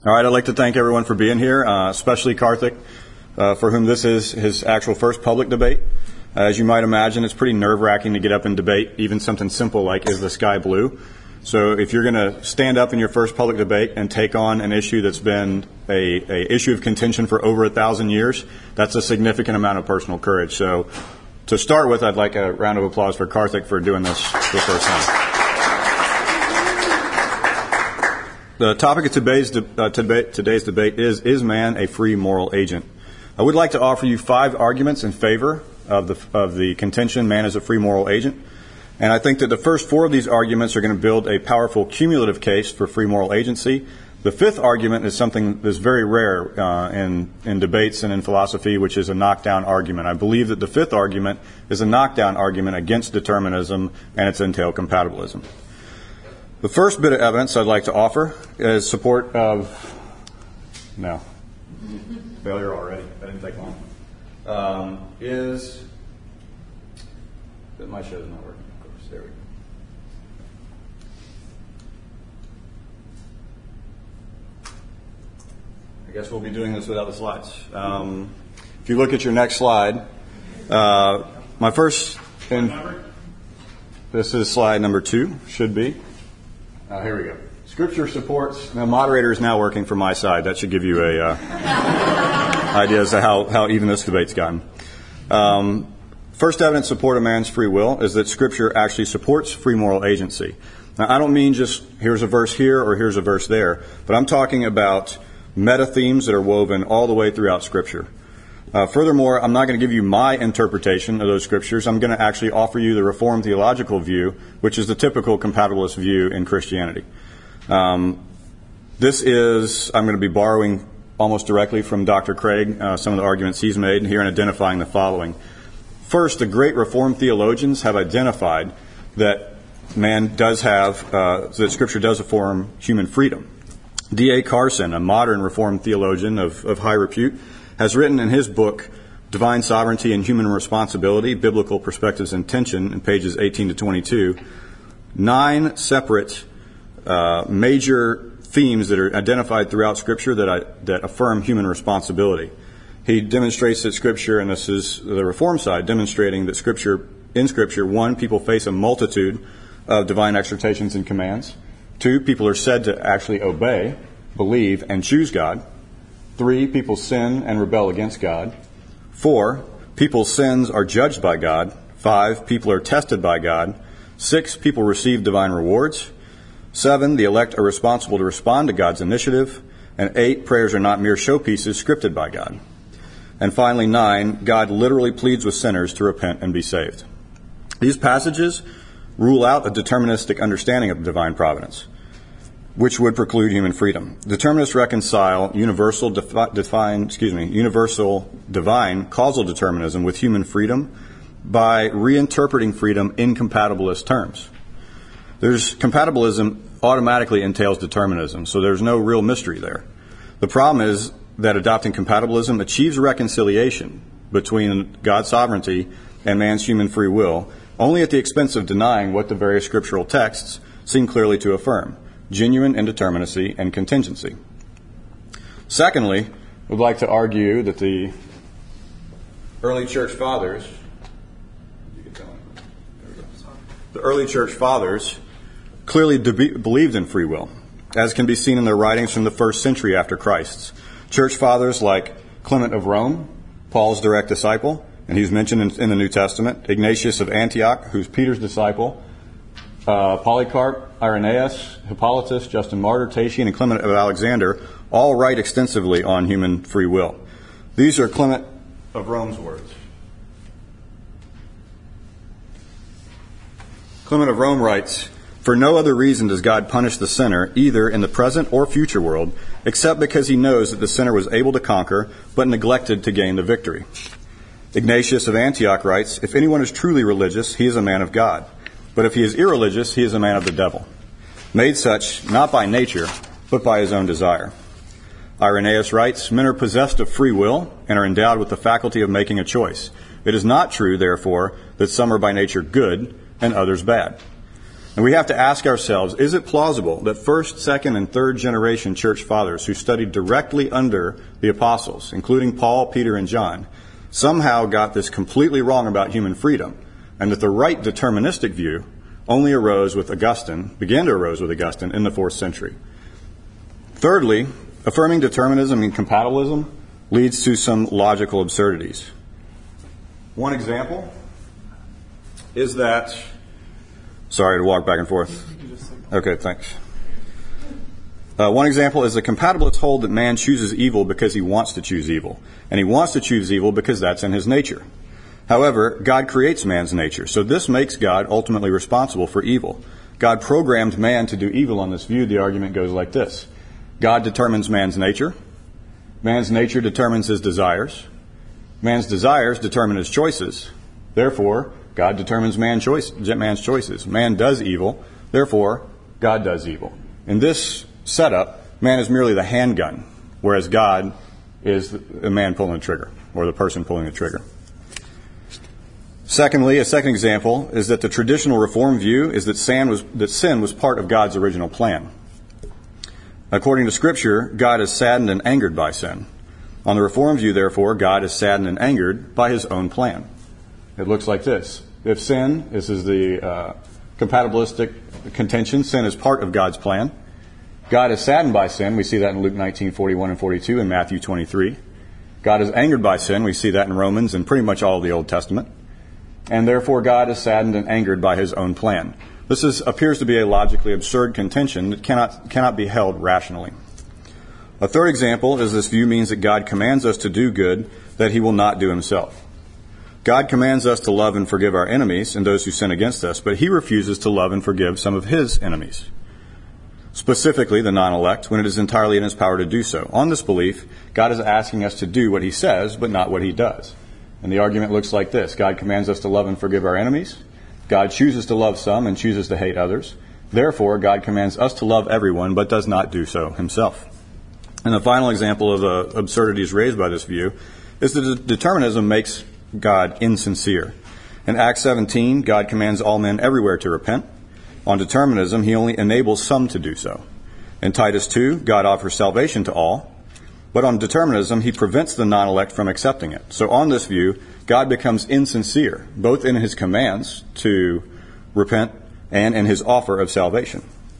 All right, I'd like to thank everyone for being here, especially Karthik, for whom this is his actual first public debate. As you might imagine, it's pretty nerve-wracking to get up and debate even something simple like, is the sky blue? So if you're going to stand up in your first public debate and take on an issue that's been a issue of contention for over 1,000 years, that's a significant amount of personal courage. So to start with, I'd like a round of applause for Karthik for doing this for the first time. The topic of today's debate is man a free moral agent? I would like to offer you 5 arguments in favor of the contention man is a free moral agent. And I think that the first 4 of these arguments are going to build a powerful cumulative case for free moral agency. The 5th argument is something that's very rare in debates and in philosophy, which is a knockdown argument. I believe that the 5th argument is a knockdown argument against determinism and its entailed compatibilism. The first bit of evidence I'd like to offer is support of... No. Failure already. That didn't take long. Is... My show's not working, of course. There we go. I guess we'll be doing this without the slides. If you look at your next slide, my first... This is slide number 2, should be. Here we go. Scripture supports... Now, moderator is now working for my side. That should give you a idea as to how even this debate's gotten. First evidence support of man's free will is that Scripture actually supports free moral agency. Now, I don't mean just here's a verse here or here's a verse there, but I'm talking about meta themes that are woven all the way throughout Scripture. Furthermore, I'm not going to give you my interpretation of those scriptures. I'm going to actually offer you the Reformed theological view, which is the typical compatibilist view in Christianity. This is, I'm going to be borrowing almost directly from Dr. Craig, some of the arguments he's made here and identifying the following. First, the great Reformed theologians have identified that man does have, that Scripture does affirm human freedom. D.A. Carson, a modern Reformed theologian of high repute, has written in his book, Divine Sovereignty and Human Responsibility, Biblical Perspectives and Tension, in pages 18 to 22, 9 separate major themes that are identified throughout Scripture that affirm human responsibility. He demonstrates that Scripture, and this is the Reform side, demonstrating that in Scripture, 1, people face a multitude of divine exhortations and commands. 2, people are said to actually obey, believe, and choose God. 3, people sin and rebel against God. 4, people's sins are judged by God. 5, people are tested by God. 6, people receive divine rewards. 7, the elect are responsible to respond to God's initiative. And 8, prayers are not mere showpieces scripted by God. And finally, 9, God literally pleads with sinners to repent and be saved. These passages rule out a deterministic understanding of divine providence, which would preclude human freedom. Determinists reconcile universal divine causal determinism with human freedom by reinterpreting freedom in compatibilist terms. Compatibilism automatically entails determinism, so there's no real mystery there. The problem is that adopting compatibilism achieves reconciliation between God's sovereignty and man's human free will, only at the expense of denying what the various scriptural texts seem clearly to affirm: genuine indeterminacy and contingency. Secondly, we'd like to argue that the early church fathers, clearly believed in free will, as can be seen in their writings from the 1st century after Christ's. Church fathers like Clement of Rome, Paul's direct disciple, and he's mentioned in the New Testament, Ignatius of Antioch, who's Peter's disciple, Polycarp, Irenaeus, Hippolytus, Justin Martyr, Tatian, and Clement of Alexander all write extensively on human free will. These are Clement of Rome's words. Clement of Rome writes, "For no other reason does God punish the sinner, either in the present or future world, except because he knows that the sinner was able to conquer, but neglected to gain the victory." Ignatius of Antioch writes, "If anyone is truly religious, he is a man of God. But if he is irreligious, he is a man of the devil, made such not by nature, but by his own desire." Irenaeus writes, "Men are possessed of free will and are endowed with the faculty of making a choice. It is not true, therefore, that some are by nature good and others bad." And we have to ask ourselves, is it plausible that first, second, and third generation church fathers who studied directly under the apostles, including Paul, Peter, and John, somehow got this completely wrong about human freedom, and that the right deterministic view only began to arose with Augustine in the 4th century? Thirdly, affirming determinism and compatibilism leads to some logical absurdities. One example is that... Sorry to walk back and forth. Okay, thanks. One example is the compatibilists hold that man chooses evil because he wants to choose evil. And he wants to choose evil because that's in his nature. However, God creates man's nature, so this makes God ultimately responsible for evil. God programmed man to do evil. On this view, the argument goes like this. God determines man's nature. Man's nature determines his desires. Man's desires determine his choices. Therefore, God determines man's choices. Man does evil. Therefore, God does evil. In this setup, man is merely the handgun, whereas God is the man pulling the trigger, or the person pulling the trigger. Secondly, a second example is that the traditional Reformed view is that sin was part of God's original plan. According to Scripture, God is saddened and angered by sin. On the Reformed view, therefore, God is saddened and angered by his own plan. It looks like this. If sin, this is the compatibilistic contention, sin is part of God's plan. God is saddened by sin. We see that in Luke 19:41 and 42, and Matthew 23. God is angered by sin. We see that in Romans and pretty much all of the Old Testament. And therefore God is saddened and angered by his own plan. This appears to be a logically absurd contention that cannot be held rationally. A third example is this view means that God commands us to do good that he will not do himself. God commands us to love and forgive our enemies and those who sin against us, but he refuses to love and forgive some of his enemies, specifically the non-elect, when it is entirely in his power to do so. On this belief, God is asking us to do what he says, but not what he does. And the argument looks like this. God commands us to love and forgive our enemies. God chooses to love some and chooses to hate others. Therefore, God commands us to love everyone, but does not do so himself. And the final example of the absurdities raised by this view is that determinism makes God insincere. In Acts 17, God commands all men everywhere to repent. On determinism, he only enables some to do so. In Titus 2, God offers salvation to all. But on determinism, he prevents the non-elect from accepting it. So on this view, God becomes insincere, both in his commands to repent and in his offer of salvation.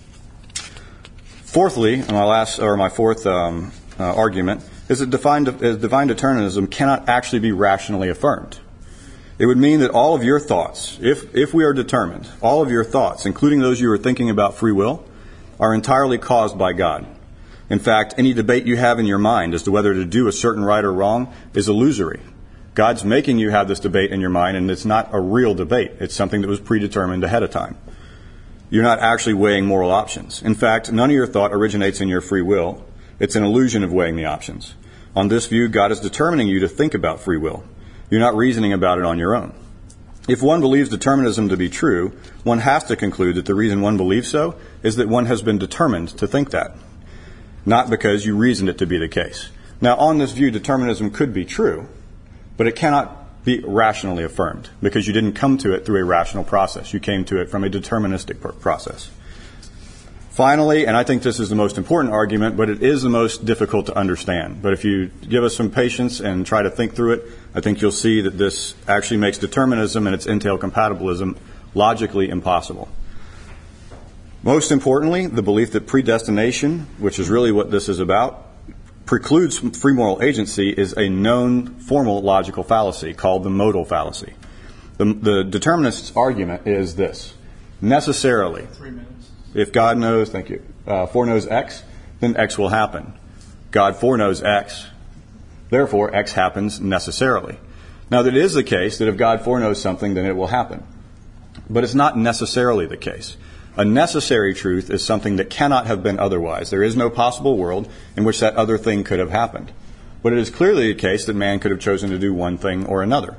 Fourthly, my fourth argument is that divine determinism cannot actually be rationally affirmed. It would mean that all of your thoughts, if we are determined, all of your thoughts, including those you are thinking about free will, are entirely caused by God. In fact, any debate you have in your mind as to whether to do a certain right or wrong is illusory. God's making you have this debate in your mind, and it's not a real debate. It's something that was predetermined ahead of time. You're not actually weighing moral options. In fact, none of your thought originates in your free will. It's an illusion of weighing the options. On this view, God is determining you to think about free will. You're not reasoning about it on your own. If one believes determinism to be true, one has to conclude that the reason one believes so is that one has been determined to think that, not because you reasoned it to be the case. Now, on this view, determinism could be true, but it cannot be rationally affirmed because you didn't come to it through a rational process. You came to it from a deterministic process. Finally, and I think this is the most important argument, but it is the most difficult to understand. But if you give us some patience and try to think through it, I think you'll see that this actually makes determinism and its entailed compatibilism logically impossible. Most importantly, the belief that predestination, which is really what this is about, precludes free moral agency is a known formal logical fallacy called the modal fallacy. The determinist's argument is this. Necessarily, if God knows, foreknows X, then X will happen. God foreknows X, therefore X happens necessarily. Now, that is the case that if God foreknows something, then it will happen. But it's not necessarily the case. A necessary truth is something that cannot have been otherwise. There is no possible world in which that other thing could have happened. But it is clearly the case that man could have chosen to do one thing or another.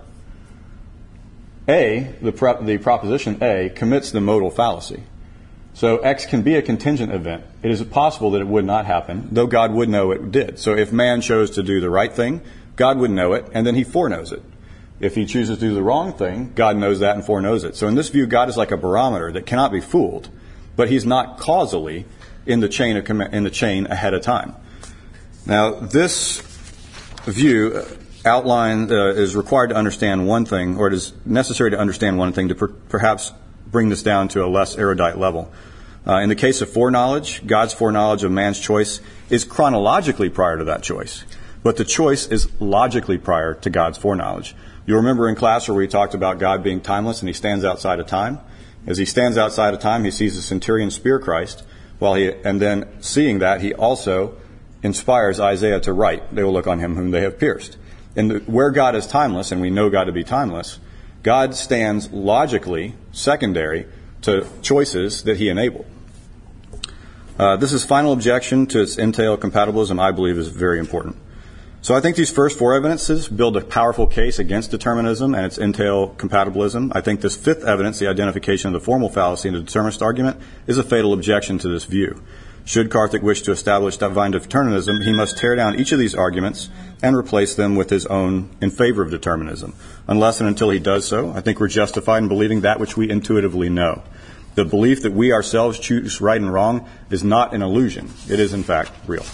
The proposition A commits the modal fallacy. So X can be a contingent event. It is possible that it would not happen, though God would know it did. So if man chose to do the right thing, God would know it, and then he foreknows it. If he chooses to do the wrong thing, God knows that and foreknows it. So in this view, God is like a barometer that cannot be fooled, but he's not causally in the chain ahead of time. Now, this view is required to understand one thing, or it is necessary to understand one thing to perhaps bring this down to a less erudite level. In the case of foreknowledge, God's foreknowledge of man's choice is chronologically prior to that choice, but the choice is logically prior to God's foreknowledge. You'll remember in class where we talked about God being timeless and he stands outside of time. As he stands outside of time, he sees the centurion spear Christ, and then seeing that, he also inspires Isaiah to write, "They will look on him whom they have pierced." And where God is timeless, and we know God to be timeless, God stands logically secondary to choices that he enabled. This final objection to its entail compatibilism, I believe, is very important. So I think these first four evidences build a powerful case against determinism and its entail compatibilism. I think this fifth evidence, the identification of the formal fallacy in the determinist argument, is a fatal objection to this view. Should Karthik wish to establish divine determinism, he must tear down each of these arguments and replace them with his own in favor of determinism. Unless and until he does so, I think we're justified in believing that which we intuitively know. The belief that we ourselves choose right and wrong is not an illusion. It is, in fact, real.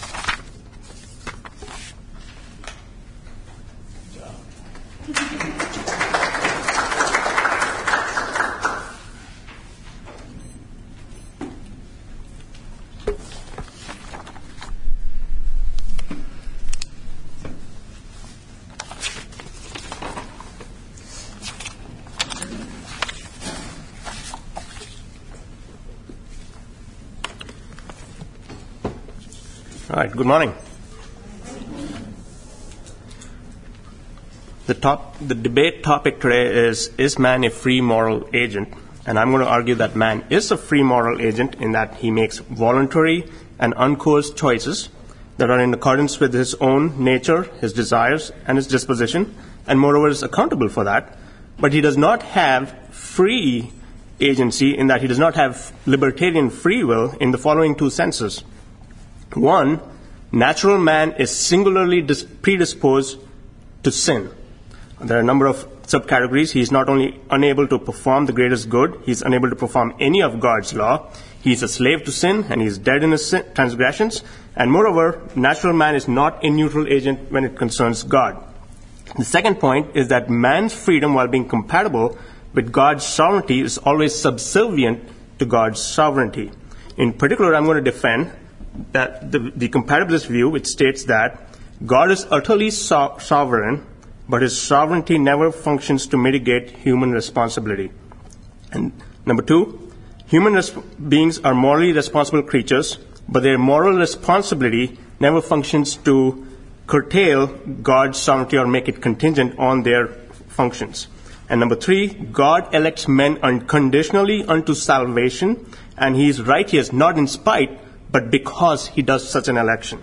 All right, good morning. The debate topic today is man a free moral agent? And I'm going to argue that man is a free moral agent in that he makes voluntary and uncoerced choices that are in accordance with his own nature, his desires, and his disposition, and moreover is accountable for that. But he does not have free agency in that he does not have libertarian free will in the following two senses. One, natural man is singularly predisposed to sin. There are a number of subcategories. He is not only unable to perform the greatest good, he is unable to perform any of God's law. He is a slave to sin, and he is dead in his transgressions. And moreover, natural man is not a neutral agent when it concerns God. The second point is that man's freedom, while being compatible with God's sovereignty, is always subservient to God's sovereignty. In particular, I'm going to defend that the compatibilist view, which states that God is utterly sovereign, but his sovereignty never functions to mitigate human responsibility. And number two, human beings are morally responsible creatures, but their moral responsibility never functions to curtail God's sovereignty or make it contingent on their functions. And number three, God elects men unconditionally unto salvation, and he is righteous not in spite, but because he does such an election.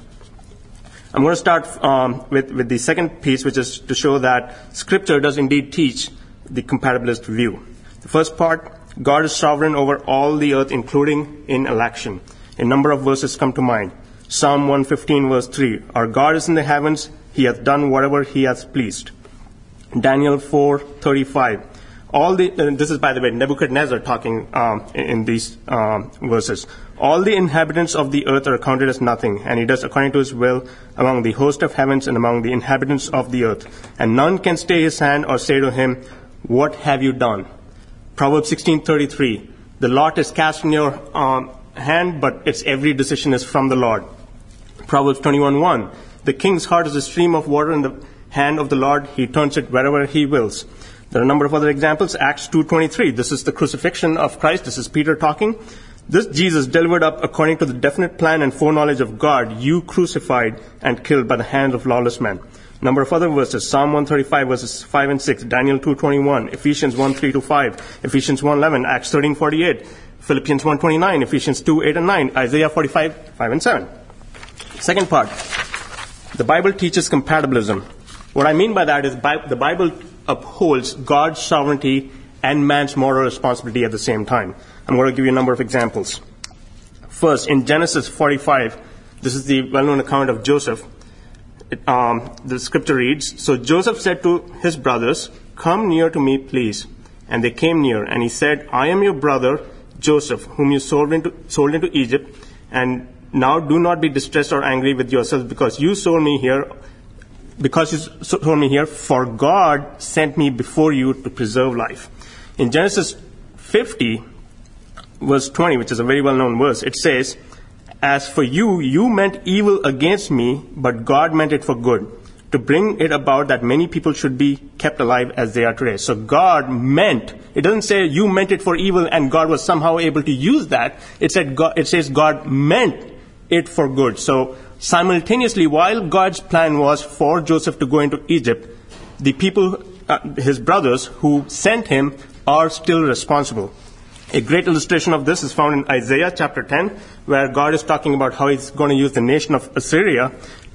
I'm going to start with the second piece, which is to show that Scripture does indeed teach the compatibilist view. The first part, God is sovereign over all the earth, including in election. A number of verses come to mind. Psalm 115, verse 3, our God is in the heavens, he hath done whatever he hath pleased. Daniel 4:35. This is, by the way, Nebuchadnezzar talking in these verses. All the inhabitants of the earth are counted as nothing, and he does according to his will among the host of heavens and among the inhabitants of the earth. And none can stay his hand or say to him, what have you done? Proverbs 16:33. The lot is cast in your hand, but its every decision is from the Lord. Proverbs 21:1. The king's heart is a stream of water in the hand of the Lord. He turns it wherever he wills. There are a number of other examples. Acts 2:23. This is the crucifixion of Christ. This is Peter talking. This Jesus delivered up according to the definite plan and foreknowledge of God, you crucified and killed by the hand of lawless men. Number of other verses. Psalm 135 verses 5 and 6. Daniel 2:21. Ephesians 1:3-5. Ephesians 1:11. Acts 13:48. Philippians 1:29. Ephesians 2:8 and 9. Isaiah 45:5 and 7. Second part. The Bible teaches compatibilism. What I mean by that is the Bible upholds God's sovereignty and man's moral responsibility at the same time. I'm going to give you a number of examples. First, in Genesis 45, this is the well-known account of Joseph. The scripture reads, so Joseph said to his brothers, "Come near to me, please." And they came near, and he said, "I am your brother Joseph, whom you sold into Egypt, and now do not be distressed or angry with yourselves because you sold me here, for God sent me before you to preserve life." In Genesis 50, verse 20, which is a very well-known verse, it says, "As for you, you meant evil against me, but God meant it for good, to bring it about that many people should be kept alive as they are today." So God meant, it doesn't say you meant it for evil and God was somehow able to use that. It says God meant it for good. So simultaneously, while God's plan was for Joseph to go into Egypt, the people, his brothers who sent him, are still responsible. A great illustration of this is found in Isaiah chapter 10, where God is talking about how he's going to use the nation of Assyria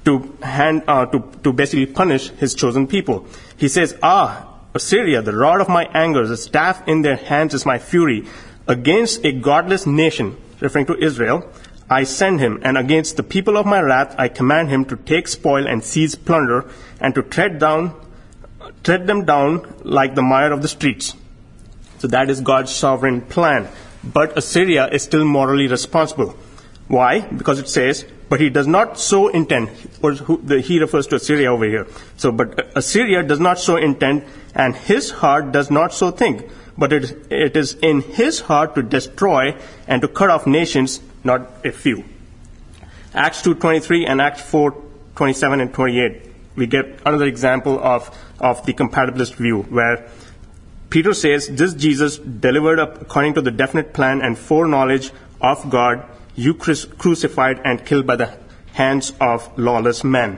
to basically punish his chosen people. He says, Assyria, the rod of my anger, the staff in their hands is my fury. Against a godless nation," referring to Israel, "I send him, and against the people of my wrath I command him to take spoil and seize plunder, and to tread them down like the mire of the streets." So that is God's sovereign plan. But Assyria is still morally responsible. Why? Because it says, "But he does not so intend," or he refers to Assyria over here. So, but Assyria does not so intend, and his heart does not so think. But it is in his heart to destroy and to cut off nations, not a few. Acts 2:23 and Acts 4:27 and 28. We get another example of the compatibilist view, where Peter says, "This Jesus, delivered up according to the definite plan and foreknowledge of God, you crucified and killed by the hands of lawless men."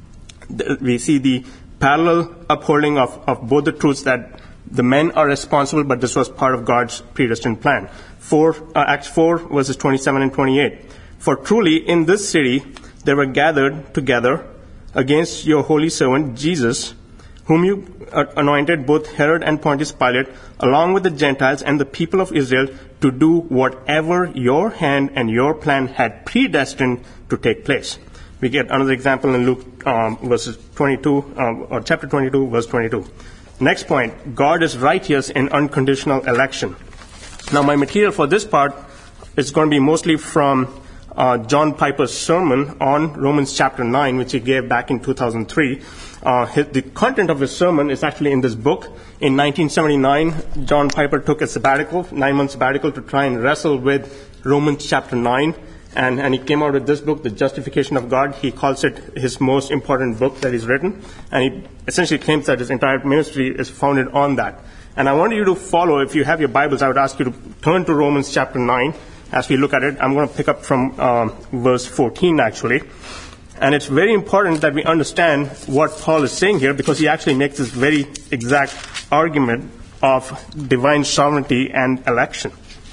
We see the parallel upholding of both the truths, that the men are responsible, but this was part of God's predestined plan. Acts 4, verses 27 and 28. "For truly in this city they were gathered together against your holy servant Jesus, whom you anointed, both Herod and Pontius Pilate, along with the Gentiles and the people of Israel, to do whatever your hand and your plan had predestined to take place." We get another example in Luke verses 22, or chapter 22, verse 22. Next point, God is righteous in unconditional election. Now, my material for this part is going to be mostly from John Piper's sermon on Romans chapter 9, which he gave back in 2003. The content of his sermon is actually in this book. In 1979, John Piper took a 9-month sabbatical, to try and wrestle with Romans chapter 9. And he came out with this book, The Justification of God. He calls it his most important book that he's written. And he essentially claims that his entire ministry is founded on that. And I want you to follow, if you have your Bibles, I would ask you to turn to Romans chapter 9 as we look at it. I'm going to pick up from verse 14, actually. And it's very important that we understand what Paul is saying here, because he actually makes this very exact argument of divine sovereignty and election.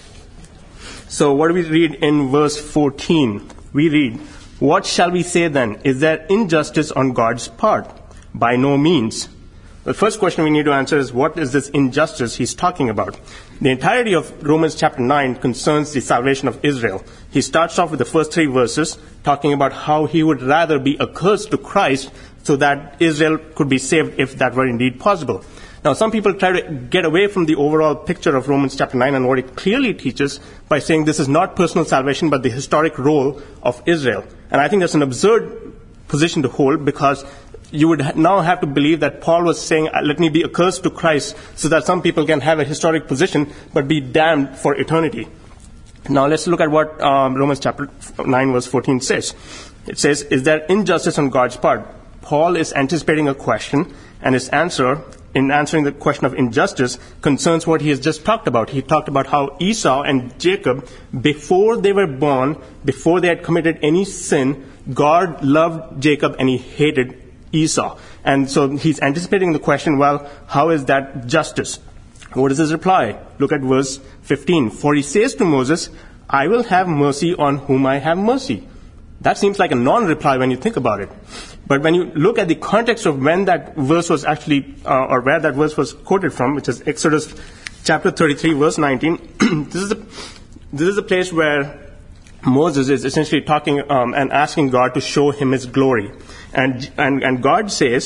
So what do we read in verse 14? We read, "What shall we say then? Is there injustice on God's part? By no means." The first question we need to answer is, what is this injustice he's talking about? The entirety of Romans chapter 9 concerns the salvation of Israel. He starts off with the first 3 verses talking about how he would rather be accursed to Christ so that Israel could be saved if that were indeed possible. Now, some people try to get away from the overall picture of Romans chapter 9 and what it clearly teaches by saying this is not personal salvation but the historic role of Israel. And I think that's an absurd position to hold, because you would now have to believe that Paul was saying, "Let me be accursed to Christ so that some people can have a historic position but be damned for eternity." Now let's look at what Romans chapter 9 verse 14 says. It says, "Is there injustice on God's part?" Paul is anticipating a question, and his answer, in answering the question of injustice, concerns what he has just talked about. He talked about how Esau and Jacob, before they were born, before they had committed any sin, God loved Jacob and he hated Esau. And so he's anticipating the question, well, how is that justice? What is his reply? Look at verse 15. "For he says to Moses, I will have mercy on whom I have mercy." That seems like a non-reply when you think about it. But when you look at the context of when that verse was actually, or where that verse was quoted from, which is Exodus chapter 33, verse 19, this is a place where Moses is essentially talking and asking God to show him his glory. And God says,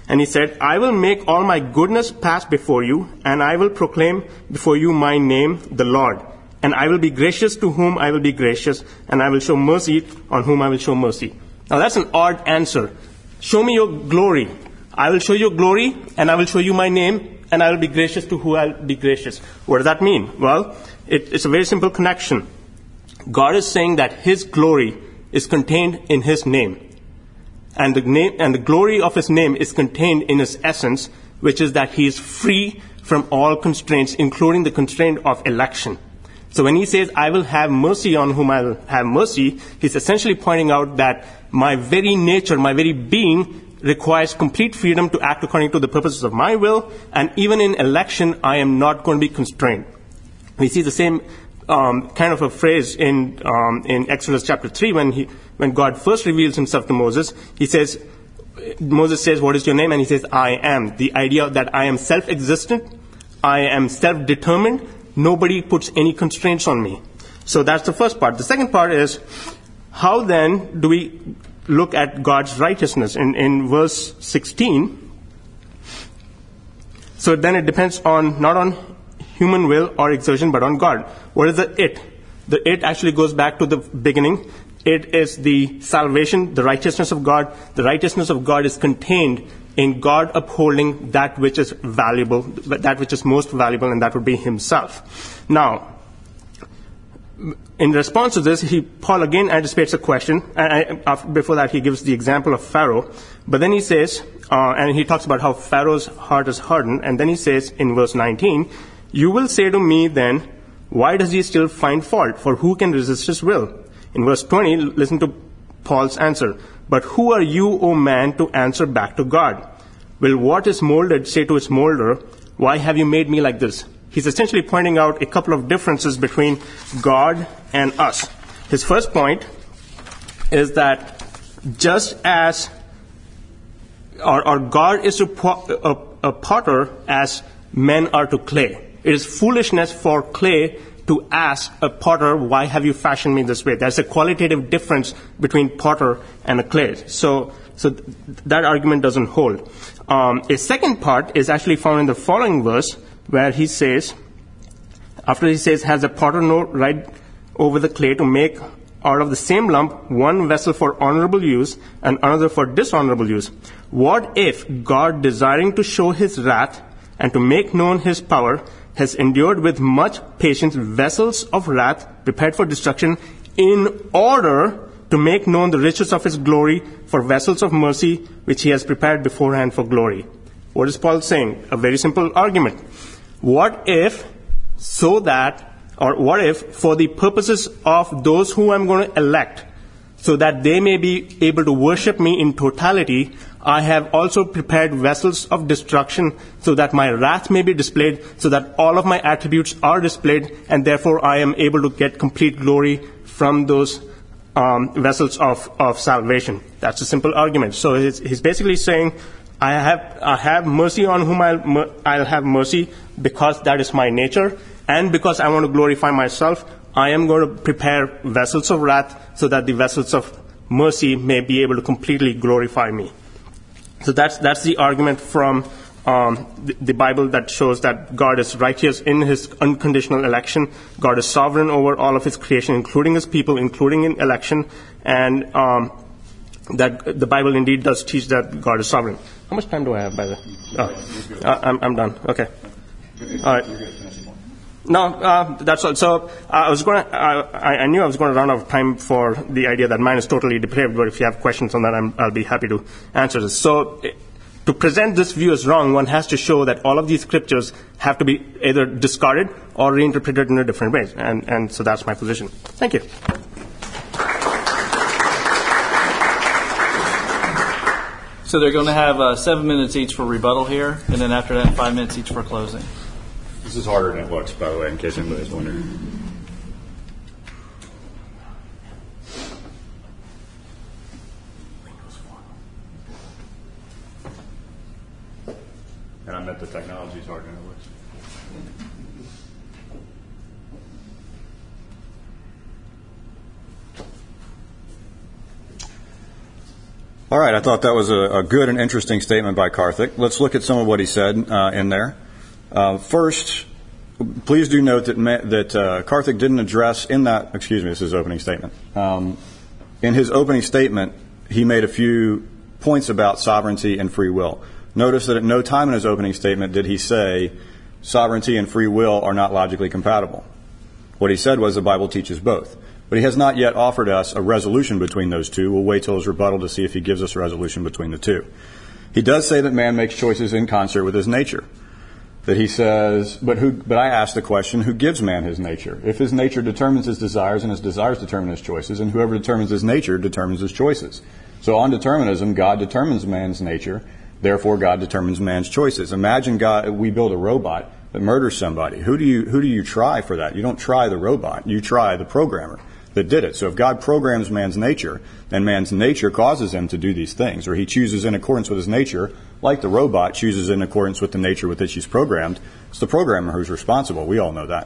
And he said, I will make all my goodness pass before you, and I will proclaim before you my name, the Lord. And I will be gracious to whom I will be gracious, and I will show mercy on whom I will show mercy. Now that's an odd answer. Show me your glory. I will show you glory, and I will show you my name, and I will be gracious to who I will be gracious. What does that mean? Well, it's a very simple connection. God is saying that His glory is contained in His name. And the glory of His name is contained in His essence, which is that He is free from all constraints, including the constraint of election. So when He says, I will have mercy on whom I will have mercy, He's essentially pointing out that my very nature, my very being, requires complete freedom to act according to the purposes of my will, and even in election, I am not going to be constrained. We see the same kind of a phrase in Exodus chapter 3 when God first reveals Himself to Moses. Moses says, what is your name? And he says, I am. The idea that I am self-existent, I am self-determined, nobody puts any constraints on me. So that's the first part. The second part is, how then do we look at God's righteousness? In verse 16, so then it depends on, not on human will or exertion, but on God. What is the it? The it actually goes back to the beginning. It is the salvation, the righteousness of God. The righteousness of God is contained in God upholding that which is valuable, that which is most valuable, and that would be Himself. Now, in response to this, Paul again anticipates a question. Before that, he gives the example of Pharaoh. But then he says, and he talks about how Pharaoh's heart is hardened. And then he says in verse 19, you will say to me then, why does he still find fault? For who can resist his will? In verse 20, listen to Paul's answer. But who are you, O man, to answer back to God? Will what is molded say to its molder, why have you made me like this? He's essentially pointing out a couple of differences between God and us. His first point is that just as or God is a potter as men are to clay. It is foolishness for clay to ask a potter, why have you fashioned me this way? There's a qualitative difference between potter and a clay. So that argument doesn't hold. A second part is actually found in the following verse, where he says, after he says, has a potter no right over the clay to make out of the same lump one vessel for honorable use and another for dishonorable use? What if God, desiring to show His wrath and to make known His power, has endured with much patience vessels of wrath prepared for destruction, in order to make known the riches of His glory for vessels of mercy, which He has prepared beforehand for glory? What is Paul saying? A very simple argument. What if for the purposes of those who I'm going to elect, so that they may be able to worship me in totality, I have also prepared vessels of destruction, so that my wrath may be displayed, so that all of my attributes are displayed, and therefore I am able to get complete glory from those vessels of salvation. That's a simple argument. So he's basically saying, I have mercy on whom I'll have mercy, because that is my nature, and because I want to glorify myself, I am going to prepare vessels of wrath so that the vessels of mercy may be able to completely glorify me. So that's the argument from the Bible that shows that God is righteous in His unconditional election. God is sovereign over all of His creation, including His people, including in election, and that the Bible indeed does teach that God is sovereign. How much time do I have, by the way? I'm done. Okay. All right. No, that's all. So I knew I was going to run out of time for the idea that man is totally depraved, but if you have questions on that, I'll be happy to answer this. So to present this view as wrong, one has to show that all of these scriptures have to be either discarded or reinterpreted in a different way. And so that's my position. Thank you. So they're going to have 7 minutes each for rebuttal here, and then after that, 5 minutes each for closing. This is harder than it looks, by the way, in case anybody's wondering. And I meant the technology is harder than it looks. All right, I thought that was a good and interesting statement by Karthik. Let's look at some of what he said in there. First, please do note that Karthik didn't address this is his opening statement. In his opening statement, he made a few points about sovereignty and free will. Notice that at no time in his opening statement did he say sovereignty and free will are not logically compatible. What he said was the Bible teaches both. But he has not yet offered us a resolution between those two. We'll wait till his rebuttal to see if he gives us a resolution between the two. He does say that man makes choices in concert with his nature. That he says, but I ask the question, who gives man his nature? If his nature determines his desires and his desires determine his choices, and whoever determines his nature determines his choices. So on determinism, God determines man's nature, therefore God determines man's choices. Imagine we build a robot that murders somebody. Who do you try for that? You don't try the robot, you try the programmer that did it. So if God programs man's nature, then man's nature causes him to do these things, or he chooses in accordance with his nature, like the robot chooses in accordance with the nature with which he's programmed. It's the programmer who's responsible. We all know that.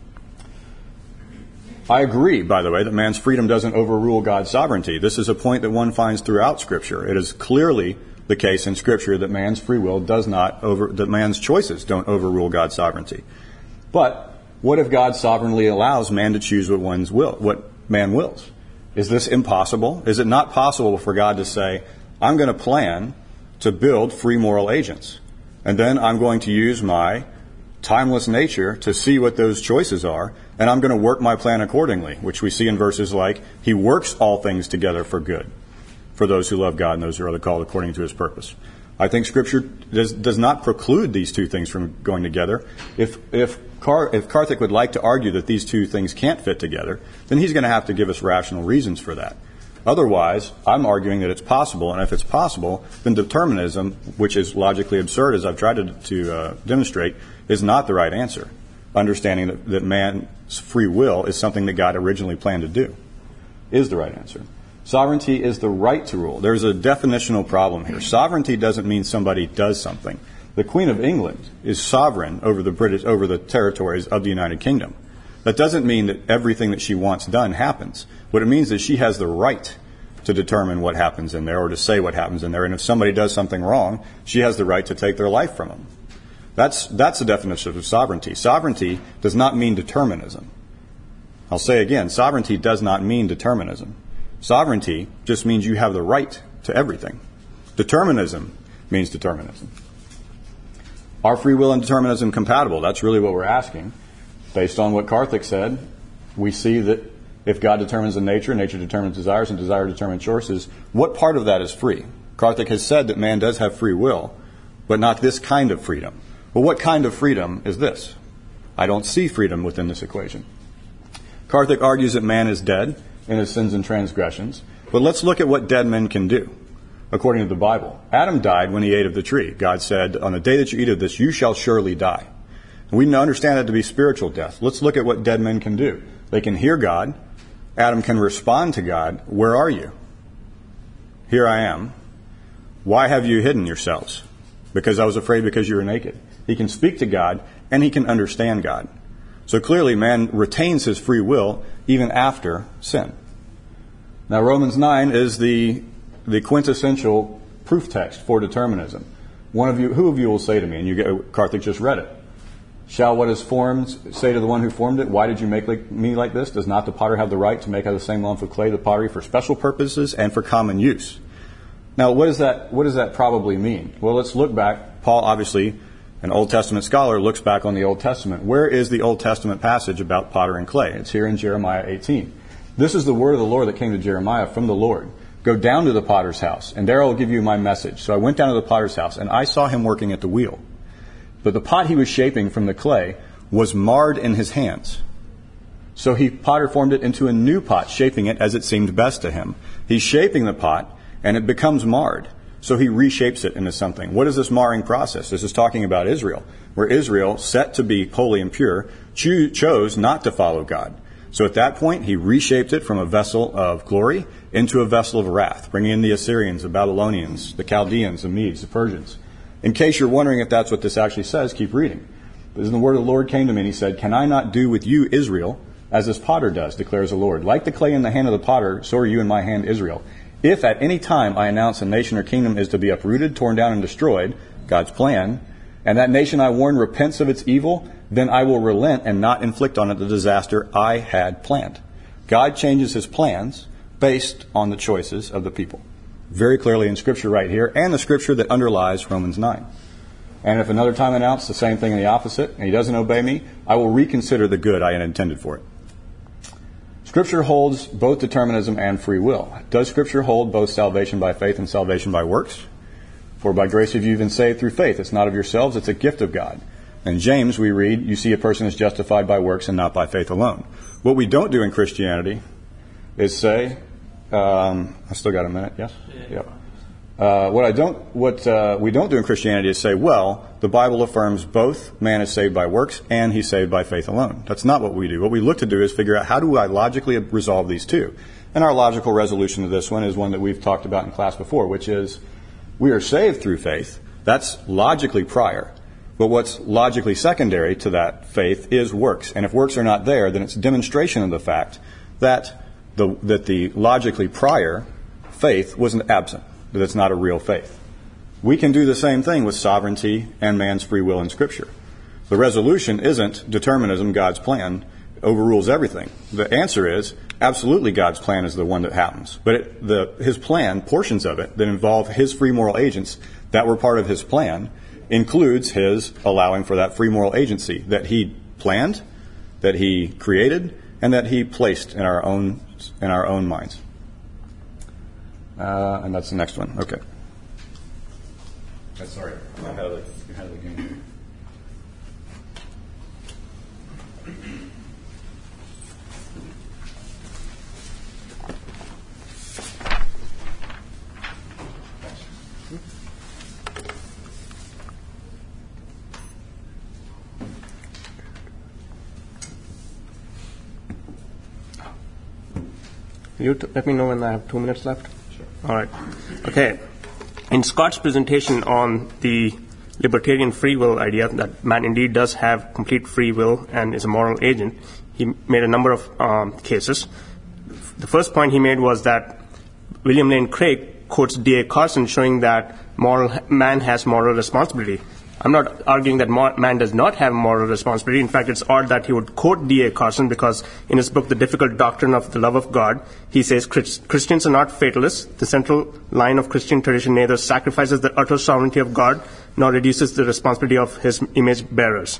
I agree, by the way, that man's freedom doesn't overrule God's sovereignty. This is a point that one finds throughout Scripture. It is clearly the case in Scripture that man's free will that man's choices don't overrule God's sovereignty. But what if God sovereignly allows man to choose what man wills? Is this impossible? Is it not possible for God to say, I'm going to plan to build free moral agents, and then I'm going to use my timeless nature to see what those choices are, and I'm going to work my plan accordingly, which we see in verses like, He works all things together for good, for those who love God and those who are called according to His purpose. I think Scripture does not preclude these two things from going together. If Karthik would like to argue that these two things can't fit together, then he's going to have to give us rational reasons for that. Otherwise, I'm arguing that it's possible, and if it's possible, then determinism, which is logically absurd, as I've tried to demonstrate, is not the right answer. Understanding that man's free will is something that God originally planned to do is the right answer. Sovereignty is the right to rule. There's a definitional problem here. Sovereignty doesn't mean somebody does something. The Queen of England is sovereign over the territories of the United Kingdom. That doesn't mean that everything that she wants done happens. What it means is she has the right to determine what happens in there or to say what happens in there. And if somebody does something wrong, she has the right to take their life from them. That's the definition of sovereignty. Sovereignty does not mean determinism. I'll say again, sovereignty does not mean determinism. Sovereignty just means you have the right to everything. Determinism means determinism. Are free will and determinism compatible? That's really what we're asking. Based on what Karthik said, we see that if God determines the nature determines desires, and desire determines choices, what part of that is free? Karthik has said that man does have free will, but not this kind of freedom. Well, what kind of freedom is this? I don't see freedom within this equation. Karthik argues that man is dead in his sins and transgressions, but let's look at what dead men can do. According to the Bible, Adam died when he ate of the tree. God said, on the day that you eat of this, you shall surely die. And we understand that to be spiritual death. Let's look at what dead men can do. They can hear God. Adam can respond to God. Where are you? Here I am. Why have you hidden yourselves? Because I was afraid because you were naked. He can speak to God, and he can understand God. So clearly, man retains his free will even after sin. Now, Romans 9 is the quintessential proof text for determinism. Who of you will say to me, and Karthik just read it, shall what is formed say to the one who formed it, why did you make me like this? Does not the potter have the right to make out of the same lump of clay the pottery for special purposes and for common use? Now, what does that probably mean? Well, let's look back. Paul, obviously, an Old Testament scholar, looks back on the Old Testament. Where is the Old Testament passage about potter and clay? It's here in Jeremiah 18. This is the word of the Lord that came to Jeremiah from the Lord. Go down to the potter's house, and there I will give you my message. So I went down to the potter's house, and I saw him working at the wheel. But the pot he was shaping from the clay was marred in his hands. So potter formed it into a new pot, shaping it as it seemed best to him. He's shaping the pot, and it becomes marred. So he reshapes it into something. What is this marring process? This is talking about Israel, where Israel, set to be holy and pure, chose not to follow God. So at that point, he reshaped it from a vessel of glory into a vessel of wrath, bringing in the Assyrians, the Babylonians, the Chaldeans, the Medes, the Persians. In case you're wondering if that's what this actually says, keep reading. Then the word of the Lord came to me, and he said, can I not do with you, Israel, as this potter does, declares the Lord? Like the clay in the hand of the potter, so are you in my hand, Israel. If at any time I announce a nation or kingdom is to be uprooted, torn down, and destroyed, God's plan, and that nation I warn repents of its evil, then I will relent and not inflict on it the disaster I had planned. God changes his plans based on the choices of the people. Very clearly in Scripture right here, and the Scripture that underlies Romans 9. And if another time I announce the same thing in the opposite, and he doesn't obey me, I will reconsider the good I had intended for it. Scripture holds both determinism and free will. Does Scripture hold both salvation by faith and salvation by works? For by grace have you been saved through faith. It's not of yourselves, it's a gift of God. In James we read, you see a person is justified by works and not by faith alone. What we don't do in Christianity is say, I still got a minute, yes? Yeah. Yep. What we don't do in Christianity is say, well, the Bible affirms both man is saved by works and he's saved by faith alone. That's not what we do. What we look to do is figure out how do I logically resolve these two. And our logical resolution to this one is one that we've talked about in class before, which is we are saved through faith. That's logically prior. But what's logically secondary to that faith is works. And if works are not there, then it's demonstration of the fact that the logically prior faith wasn't absent, that it's not a real faith. We can do the same thing with sovereignty and man's free will in Scripture. The resolution isn't determinism, God's plan, overrules everything. The answer is absolutely God's plan is the one that happens. But his plan, portions of it that involve his free moral agents that were part of his plan, includes his allowing for that free moral agency that he planned, that he created, and that he placed in our own minds. And that's the next one. Okay. Sorry, I had the game. Let me know when I have 2 minutes left. Sure. All right. Okay. In Scott's presentation on the libertarian free will idea, that man indeed does have complete free will and is a moral agent, he made a number of cases. The first point he made was that William Lane Craig quotes D.A. Carson showing that man has moral responsibility. I'm not arguing that man does not have moral responsibility. In fact, it's odd that he would quote D.A. Carson because in his book, The Difficult Doctrine of the Love of God, he says Christians are not fatalists. The central line of Christian tradition neither sacrifices the utter sovereignty of God nor reduces the responsibility of his image bearers.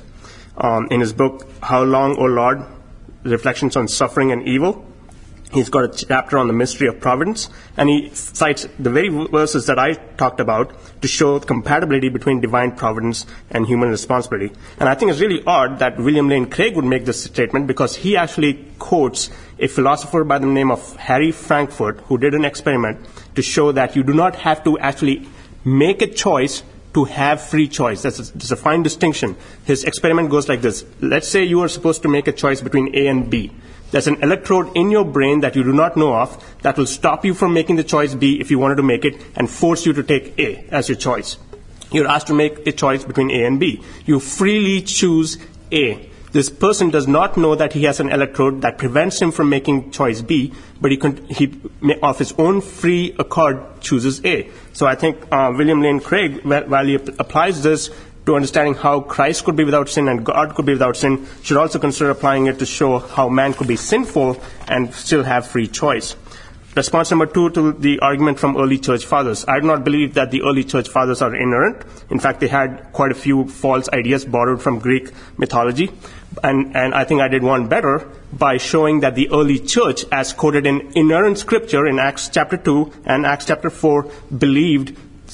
In his book, How Long, O Lord? Reflections on Suffering and Evil, he's got a chapter on the mystery of providence, and he cites the very verses that I talked about to show compatibility between divine providence and human responsibility. And I think it's really odd that William Lane Craig would make this statement because he actually quotes a philosopher by the name of Harry Frankfurt who did an experiment to show that you do not have to actually make a choice to have free choice. There's a fine distinction. His experiment goes like this. Let's say you are supposed to make a choice between A and B. There's an electrode in your brain that you do not know of that will stop you from making the choice B if you wanted to make it and force you to take A as your choice. You're asked to make a choice between A and B. You freely choose A. This person does not know that he has an electrode that prevents him from making choice B, but he of his own free accord chooses A. So I think William Lane Craig, while he applies this to understanding how Christ could be without sin and God could be without sin, should also consider applying it to show how man could be sinful and still have free choice. Response number 2 to the argument from early church fathers. I do not believe that the early church fathers are inerrant. In fact, they had quite a few false ideas borrowed from Greek mythology. And I think I did one better by showing that the early church, as quoted in inerrant scripture in Acts chapter 2 and Acts chapter 4, believed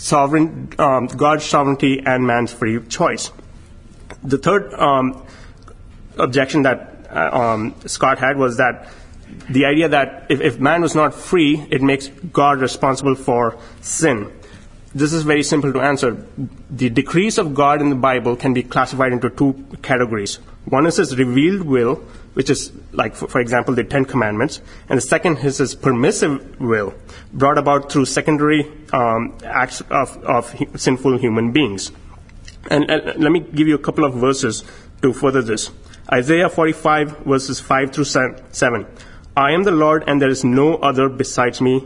God's sovereignty and man's free choice. The third objection that Scott had was that the idea that if man was not free, it makes God responsible for sin. This is very simple to answer. The decrees of God in the Bible can be classified into 2 categories. One is his revealed will, which is like, for example, the 10 Commandments. And the second is his permissive will, brought about through secondary acts of sinful human beings. And let me give you a couple of verses to further this. Isaiah 45, verses 5 through 7. I am the Lord, and there is no other besides me.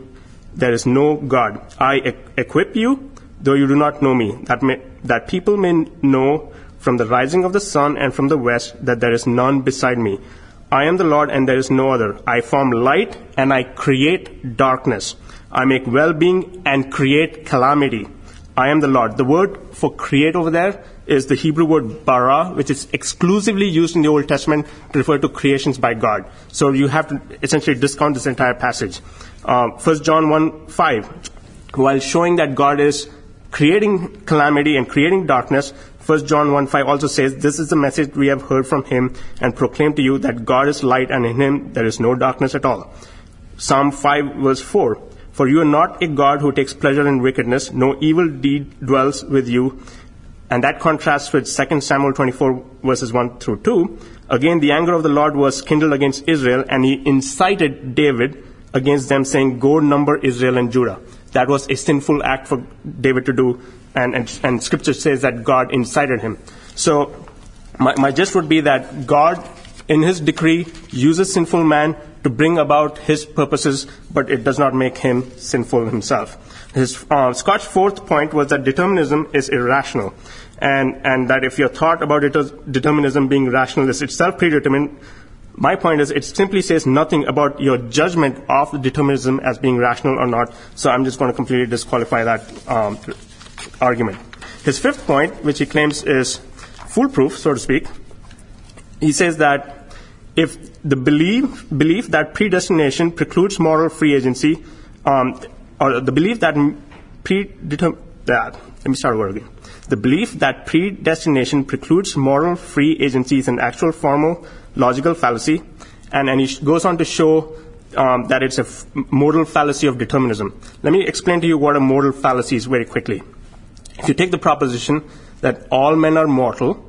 there is no God. I equip you, though you do not know me, that people may know from the rising of the sun and from the west that there is none beside me. I am the Lord and there is no other. I form light and I create darkness. I make well-being and create calamity. I am the Lord. The word for create over there is the Hebrew word bara, which is exclusively used in the Old Testament to refer to creations by God. So you have to essentially discount this entire passage. 1 John 1:5, while showing that God is creating calamity and creating darkness, 1 John 1:5 also says, this is the message we have heard from him and proclaim to you that God is light and in him there is no darkness at all. Psalm 5:4, for you are not a God who takes pleasure in wickedness, no evil deed dwells with you. And that contrasts with 2 Samuel 24:1-2. Again, the anger of the Lord was kindled against Israel, and he incited David against them, saying, go number Israel and Judah. That was a sinful act for David to do, and Scripture says that God incited him. So my gist would be that God, in his decree, uses sinful man to bring about his purposes, but it does not make him sinful himself. Scott's fourth point was that determinism is irrational, and that if your thought about determinism being rational is itself predetermined, my point is it simply says nothing about your judgment of determinism as being rational or not, so I'm just going to completely disqualify that argument. His fifth point, which he claims is foolproof, so to speak, he says that if the belief that predestination precludes moral free agency, or the belief that the belief that predestination precludes moral free agency is an actual formal logical fallacy, and he goes on to show that it's a modal fallacy of determinism. Let me explain to you what a modal fallacy is very quickly. If you take the proposition that all men are mortal,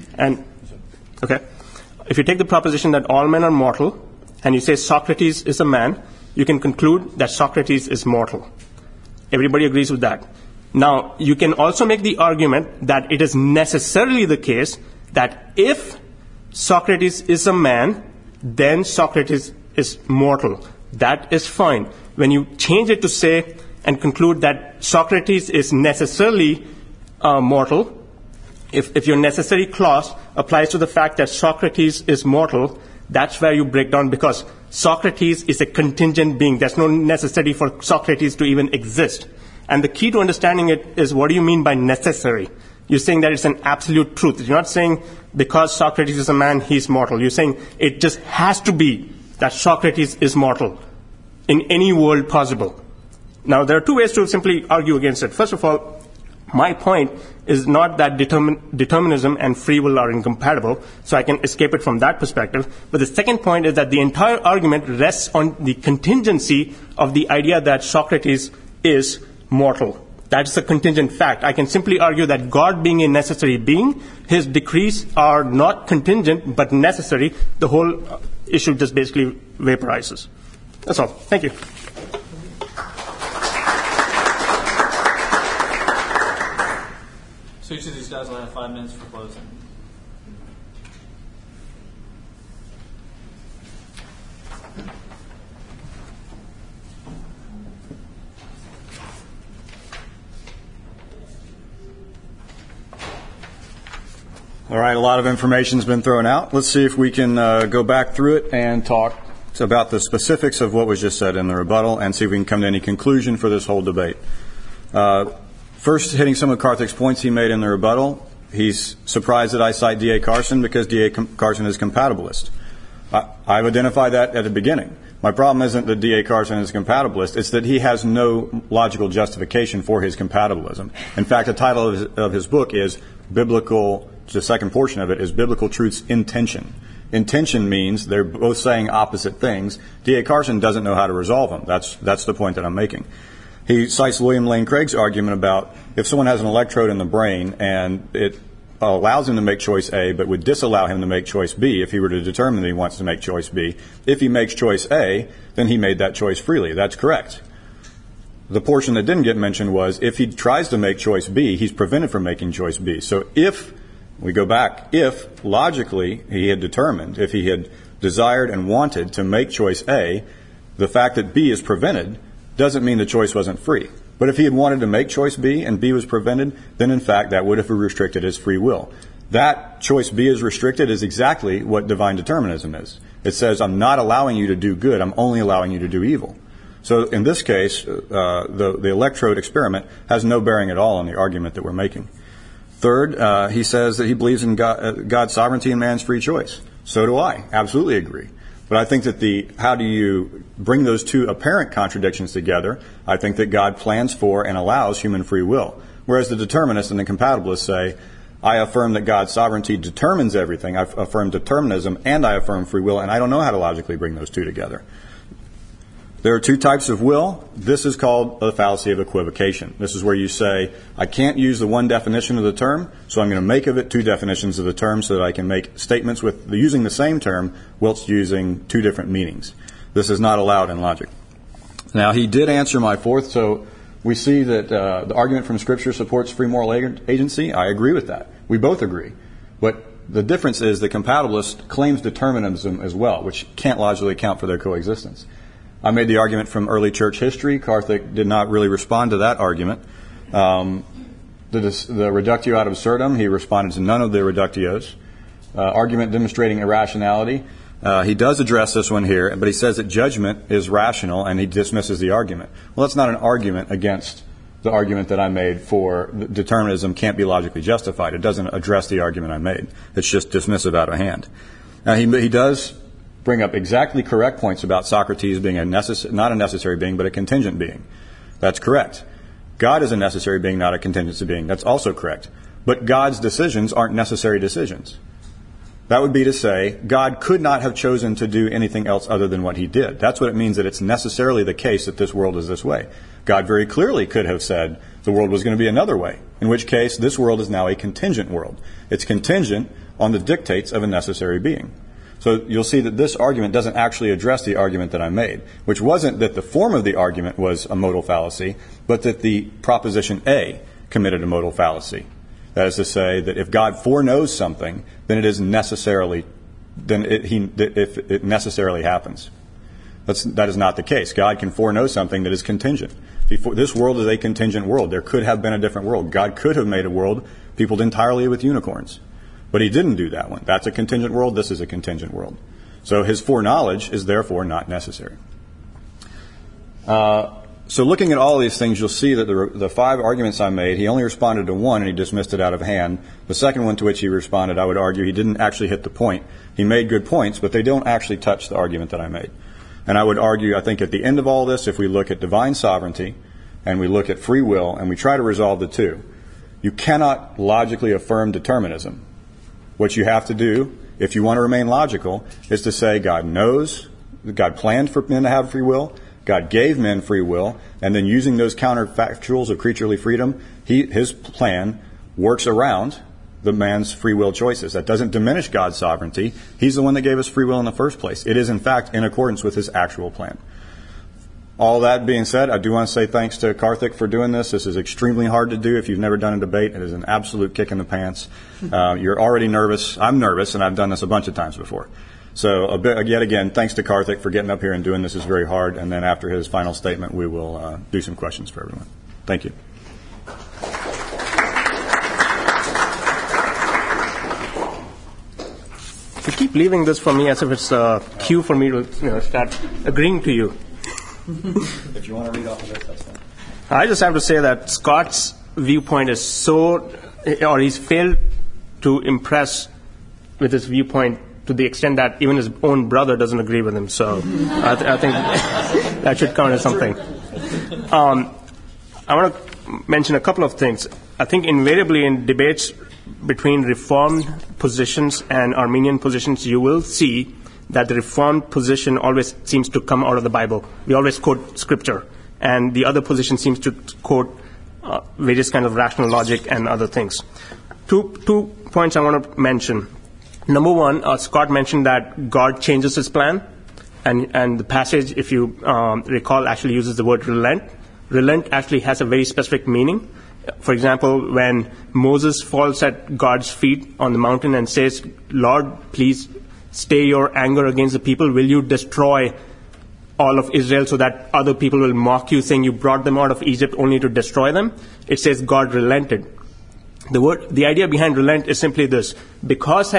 if you take the proposition that all men are mortal, and you say Socrates is a man, you can conclude that Socrates is mortal. Everybody agrees with that. Now, you can also make the argument that it is necessarily the case that if Socrates is a man, then Socrates is mortal. That is fine. When you change it to say and conclude that Socrates is necessarily mortal, if your necessary clause applies to the fact that Socrates is mortal, that's where you break down, because Socrates is a contingent being. There's no necessity for Socrates to even exist. And the key to understanding it is, what do you mean by necessary? You're saying that it's an absolute truth. You're not saying because Socrates is a man, he's mortal. You're saying it just has to be that Socrates is mortal in any world possible. Now, there are two ways to simply argue against it. First of all, my point is not that determinism and free will are incompatible, so I can escape it from that perspective. But the second point is that the entire argument rests on the contingency of the idea that Socrates is mortal. That's a contingent fact. I can simply argue that God being a necessary being, his decrees are not contingent but necessary. The whole issue just basically vaporizes. That's all. Thank you. So each of these guys will have 5 minutes for closing. All right, a lot of information's been thrown out. Let's see if we can go back through it and talk about the specifics of what was just said in the rebuttal and see if we can come to any conclusion for this whole debate. First, hitting some of Karthik's points he made in the rebuttal, he's surprised that I cite D.A. Carson because D.A. Carson is compatibilist. I've identified that at the beginning. My problem isn't that D.A. Carson is a compatibilist. It's that he has no logical justification for his compatibilism. In fact, the title of his book is Biblical, the second portion of it is Biblical Truths in Tension. In tension means they're both saying opposite things. D.A. Carson doesn't know how to resolve them. That's the point that I'm making. He cites William Lane Craig's argument about if someone has an electrode in the brain and it allows him to make choice A but would disallow him to make choice B if he were to determine that he wants to make choice B. If he makes choice A, then he made that choice freely. That's correct. The portion that didn't get mentioned was if he tries to make choice B, he's prevented from making choice B. So if we go back, if logically he had determined, if he had desired and wanted to make choice A, the fact that B is prevented doesn't mean the choice wasn't free. But if he had wanted to make choice B and B was prevented, then in fact that would have restricted his free will. That choice B is restricted is exactly what divine determinism is. It says, I'm not allowing you to do good, I'm only allowing you to do evil. So in this case, the electrode experiment has no bearing at all on the argument that we're making. Third, he says that he believes in God's sovereignty and man's free choice. So do I. Absolutely agree. But I think that how do you bring those two apparent contradictions together? I think that God plans for and allows human free will. Whereas the determinists and the compatibilists say, I affirm that God's sovereignty determines everything. I affirm determinism and I affirm free will, and I don't know how to logically bring those two together. There are two types of will. This is called the fallacy of equivocation. This is where you say, I can't use the one definition of the term, so I'm going to make of it two definitions of the term so that I can make statements with using the same term whilst using two different meanings. This is not allowed in logic. Now, he did answer my fourth, so we see that the argument from Scripture supports free moral agency. I agree with that. We both agree. But the difference is the compatibilist claims determinism as well, which can't logically account for their coexistence. I made the argument from early church history. Karthik did not really respond to that argument. The reductio ad absurdum, he responded to none of the reductios. Argument demonstrating irrationality. He does address this one here, but he says that judgment is rational, and he dismisses the argument. Well, that's not an argument against the argument that I made for determinism can't be logically justified. It doesn't address the argument I made. It's just dismissive out of hand. Now, he does bring up exactly correct points about Socrates being not a necessary being, but a contingent being. That's correct. God is a necessary being, not a contingency being. That's also correct. But God's decisions aren't necessary decisions. That would be to say, God could not have chosen to do anything else other than what he did. That's what it means that it's necessarily the case that this world is this way. God very clearly could have said the world was going to be another way, in which case this world is now a contingent world. It's contingent on the dictates of a necessary being. So you'll see that this argument doesn't actually address the argument that I made, which wasn't that the form of the argument was a modal fallacy, but that the proposition A committed a modal fallacy. That is to say that if God foreknows something, then it is necessarily, if it necessarily happens. That is not the case. God can foreknow something that is contingent. This world is a contingent world. There could have been a different world. God could have made a world peopled entirely with unicorns. But he didn't do that one. That's a contingent world. This is a contingent world. So his foreknowledge is therefore not necessary. So looking at all these things, you'll see that the five arguments I made, he only responded to one and he dismissed it out of hand. The second one to which he responded, I would argue he didn't actually hit the point. He made good points, but they don't actually touch the argument that I made. And I would argue, I think at the end of all this, if we look at divine sovereignty and we look at free will and we try to resolve the two, you cannot logically affirm determinism. What you have to do, if you want to remain logical, is to say God knows, God planned for men to have free will, God gave men free will, and then using those counterfactuals of creaturely freedom, his plan works around the man's free will choices. That doesn't diminish God's sovereignty. He's the one that gave us free will in the first place. It is, in fact, in accordance with his actual plan. All that being said, I do want to say thanks to Karthik for doing this. This is extremely hard to do if you've never done a debate. It is an absolute kick in the pants. You're already nervous. I'm nervous, and I've done this a bunch of times before. So yet again, thanks to Karthik for getting up here and doing this. Is very hard. And then after his final statement, we will do some questions for everyone. Thank you. You keep leaving this for me as if it's a cue for me to start agreeing to you. If you want to read off of it, that's fine. I just have to say that Scott's viewpoint is he's failed to impress with his viewpoint to the extent that even his own brother doesn't agree with him. So I think that should count as something. I want to mention a couple of things. I think invariably in debates between Reformed positions and Arminian positions, you will see that the Reformed position always seems to come out of the Bible. We always quote Scripture. And the other position seems to quote various kinds of rational logic and other things. Two points I want to mention. Number one, Scott mentioned that God changes his plan. And the passage, if you recall, actually uses the word relent. Relent actually has a very specific meaning. For example, when Moses falls at God's feet on the mountain and says, Lord, please stay your anger against the people. Will you destroy all of Israel so that other people will mock you, saying you brought them out of Egypt only to destroy them. It says God relented. The idea behind relent is simply this: because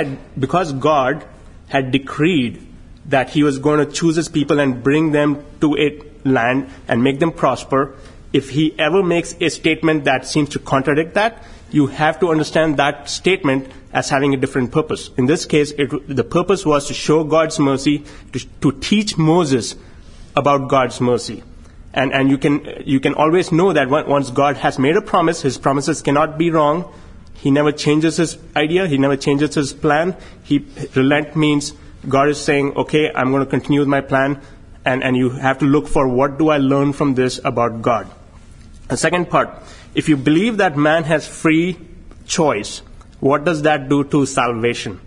God had decreed that He was going to choose His people and bring them to a land and make them prosper, if He ever makes a statement that seems to contradict that, you have to understand that statement as having a different purpose. In this case, the purpose was to show God's mercy, to teach Moses about God's mercy. And you can always know that once God has made a promise, His promises cannot be wrong. He never changes His idea. He never changes His plan. Relent means God is saying, okay, I'm going to continue with my plan. And you have to look for, what do I learn from this about God? The second part, if you believe that man has free choice, what does that do to salvation?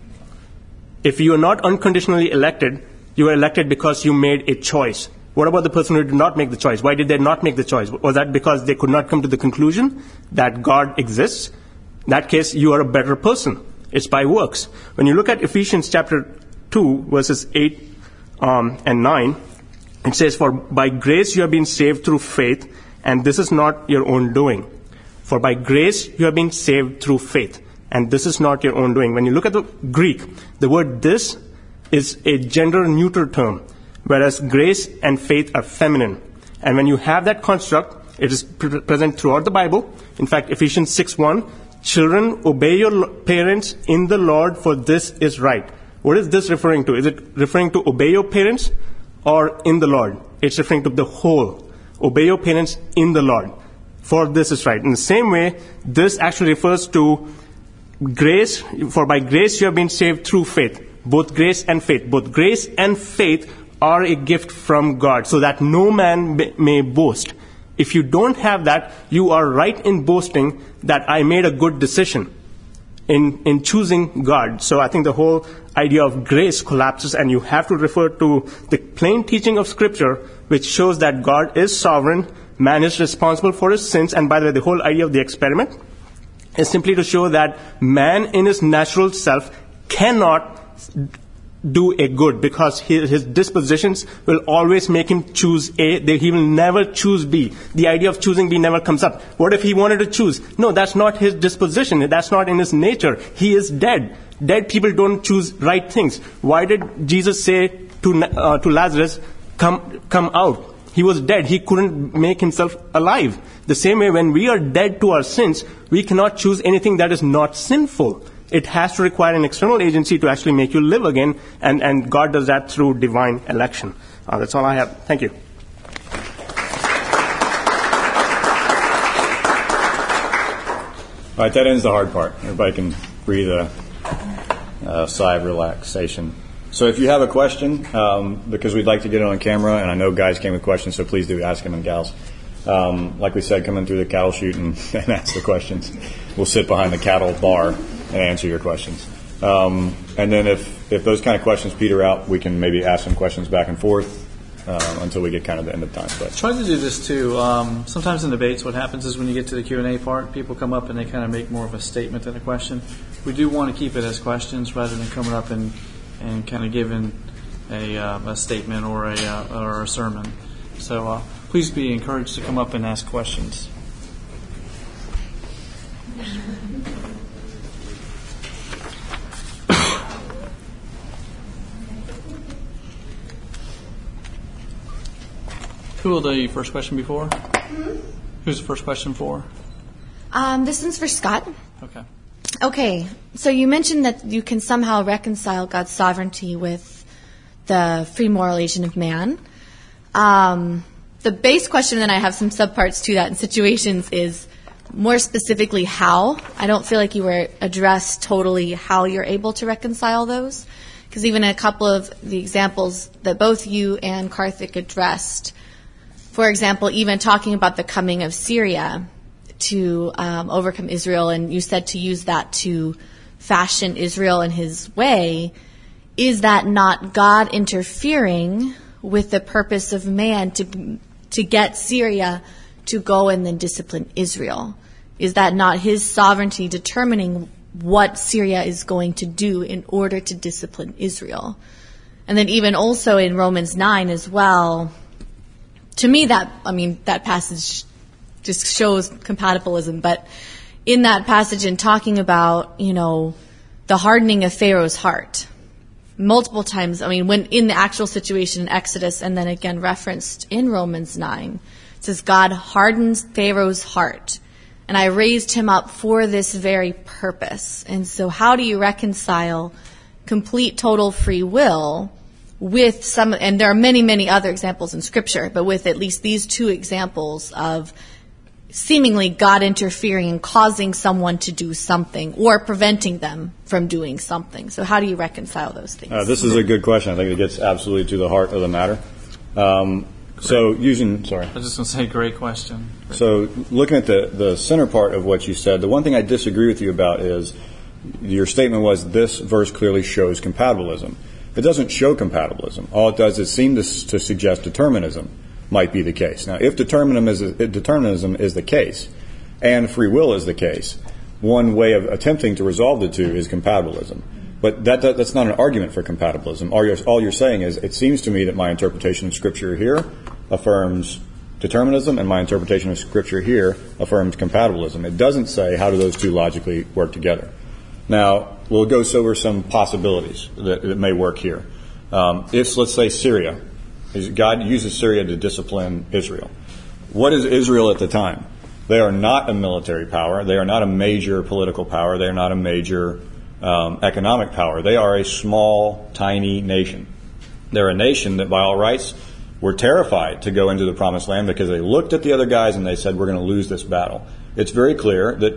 If you are not unconditionally elected, you are elected because you made a choice. What about the person who did not make the choice? Why did they not make the choice? Was that because they could not come to the conclusion that God exists? In that case, you are a better person. It's by works. When you look at Ephesians chapter 2, verses 8 and 9, it says, "For by grace you have been saved through faith, and this is not your own doing." For by grace you have been saved through faith, and this is not your own doing. When you look at the Greek, the word "this" is a gender-neutral term, whereas grace and faith are feminine. And when you have that construct, it is present throughout the Bible. In fact, Ephesians 6:1, "Children, obey your parents in the Lord, for this is right." What is this referring to? Is it referring to obey your parents or in the Lord? It's referring to the whole. Obey your parents in the Lord, for this is right. In the same way, this actually refers to grace. For by grace you have been saved through faith. Both grace and faith. Both grace and faith are a gift from God, so that no man may boast. If you don't have that, you are right in boasting that I made a good decision in choosing God. So I think the whole idea of grace collapses, and you have to refer to the plain teaching of Scripture, which shows that God is sovereign, man is responsible for his sins. And by the way, the whole idea of the experiment is simply to show that man in his natural self cannot do a good, because his dispositions will always make him choose A. He will never choose B. The idea of choosing B never comes up. What if he wanted to choose? No, that's not his disposition. That's not in his nature. He is dead. Dead people don't choose right things. Why did Jesus say to Lazarus, come out? He was dead. He couldn't make himself alive. The same way, when we are dead to our sins, we cannot choose anything that is not sinful. It has to require an external agency to actually make you live again, and God does that through divine election. That's all I have. Thank you. All right, that ends the hard part. Everybody can breathe a sigh of relaxation. So if you have a question, because we'd like to get it on camera, and I know guys came with questions, so please do ask them, and gals. Like we said, come in through the cattle chute and ask the questions. We'll sit behind the cattle bar and answer your questions. And then if those kind of questions peter out, we can maybe ask some questions back and forth until we get kind of the end of time. But try to do this too. Sometimes in debates, what happens is when you get to the Q&A part, people come up and they kind of make more of a statement than a question. We do want to keep it as questions rather than coming up and kind of giving a statement or a sermon. So please be encouraged to come up and ask questions. Who will the first question be for? Mm-hmm. Who's the first question for? This one's for Scott. Okay. Okay, so you mentioned that you can somehow reconcile God's sovereignty with the free moral agent of man. The base question, then I have some subparts to that in situations, is more specifically how. I don't feel like you were addressed totally how you're able to reconcile those. Because even a couple of the examples that both you and Karthik addressed, for example, even talking about the coming of Syria to overcome Israel, and you said to use that to fashion Israel in his way, is that not God interfering with the purpose of man to get Syria to go and then discipline Israel? Is that not his sovereignty determining what Syria is going to do in order to discipline Israel? And then even also in Romans 9 as well, to me, that passage just shows compatibilism. But in that passage, in talking about, the hardening of Pharaoh's heart, multiple times, when in the actual situation in Exodus, and then again referenced in Romans 9, it says, God hardens Pharaoh's heart, and I raised him up for this very purpose. And so how do you reconcile complete, total free will with some, and there are many, many other examples in Scripture, but with at least these two examples of seemingly God interfering and causing someone to do something or preventing them from doing something. So how do you reconcile those things? This is a good question. I think it gets absolutely to the heart of the matter. Sorry. I was just going to say, great question. So looking at the center part of what you said, the one thing I disagree with you about is your statement was this verse clearly shows compatibilism. It doesn't show compatibilism. All it does is seem to suggest determinism might be the case. Now, if determinism is the case and free will is the case, one way of attempting to resolve the two is compatibilism. But that's not an argument for compatibilism. All you're saying is, it seems to me that my interpretation of Scripture here affirms determinism and my interpretation of Scripture here affirms compatibilism. It doesn't say how do those two logically work together. Now, we'll go over some possibilities that may work here. If, let's say, Syria, God uses Syria to discipline Israel. What is Israel at the time? They are not a military power. They are not a major political power. They are not a major economic power. They are a small, tiny nation. They're a nation that, by all rights, were terrified to go into the Promised Land because they looked at the other guys and they said, we're going to lose this battle. It's very clear that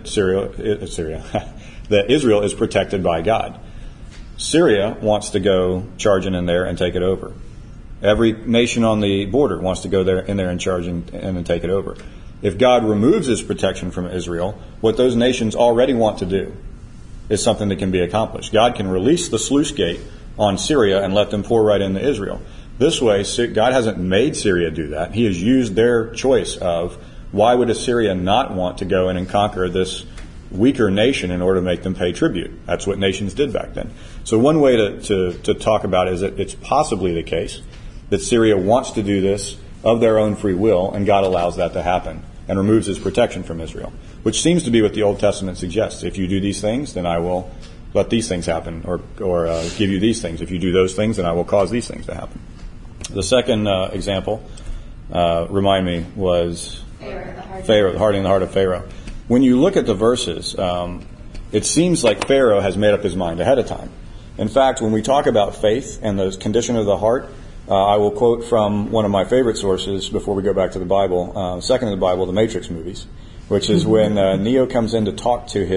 that Israel is protected by God. Syria wants to go charging in there and take it over. Every nation on the border wants to go in there and charge and take it over. If God removes his protection from Israel, what those nations already want to do is something that can be accomplished. God can release the sluice gate on Syria and let them pour right into Israel. This way, God hasn't made Syria do that. He has used their choice of why would Assyria not want to go in and conquer this weaker nation in order to make them pay tribute. That's what nations did back then. So one way to talk about it is that it's possibly the case that Syria wants to do this of their own free will, and God allows that to happen and removes his protection from Israel, which seems to be what the Old Testament suggests. If you do these things, then I will let these things happen, or give you these things. If you do those things, then I will cause these things to happen. The second example, remind me, was Pharaoh, the hardening the heart of Pharaoh. When you look at the verses, it seems like Pharaoh has made up his mind ahead of time. In fact, when we talk about faith and the condition of the heart, I will quote from one of my favorite sources before we go back to the Bible, second in the Bible, the Matrix movies, which is when Neo comes in to talk to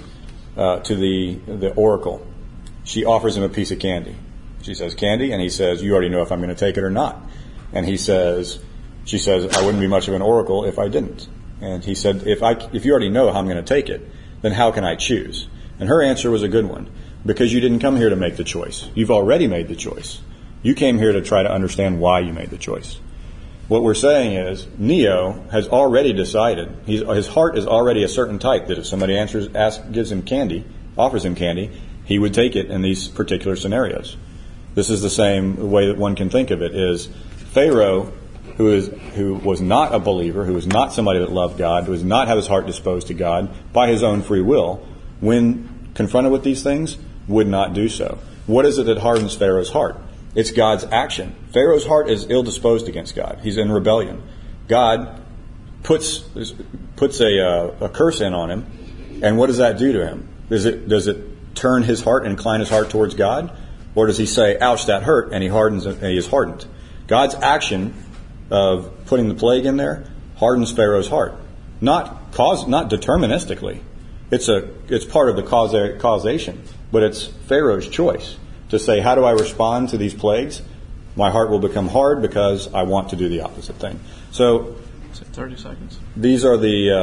the Oracle. She offers him a piece of candy. She says, candy? And he says, you already know if I'm going to take it or not. And she says, I wouldn't be much of an oracle if I didn't. And he said, if you already know how I'm going to take it, then how can I choose? And her answer was a good one, because you didn't come here to make the choice. You've already made the choice. You came here to try to understand why you made the choice. What we're saying is, Neo has already decided, his heart is already a certain type, that if somebody gives him candy, offers him candy, he would take it in these particular scenarios. This is the same way that one can think of it, is Pharaoh, who was not a believer, who was not somebody that loved God, who does not have his heart disposed to God by his own free will, when confronted with these things, would not do so. What is it that hardens Pharaoh's heart? It's God's action. Pharaoh's heart is ill-disposed against God. He's in rebellion. God puts a curse in on him, and what does that do to him? Does it turn his heart and incline his heart towards God? Or does he say, ouch, that hurt, and he is hardened? God's action of putting the plague in there hardens Pharaoh's heart. Not deterministically. It's part of the causation, but it's Pharaoh's choice to say, how do I respond to these plagues? My heart will become hard because I want to do the opposite thing. So 30 seconds. These are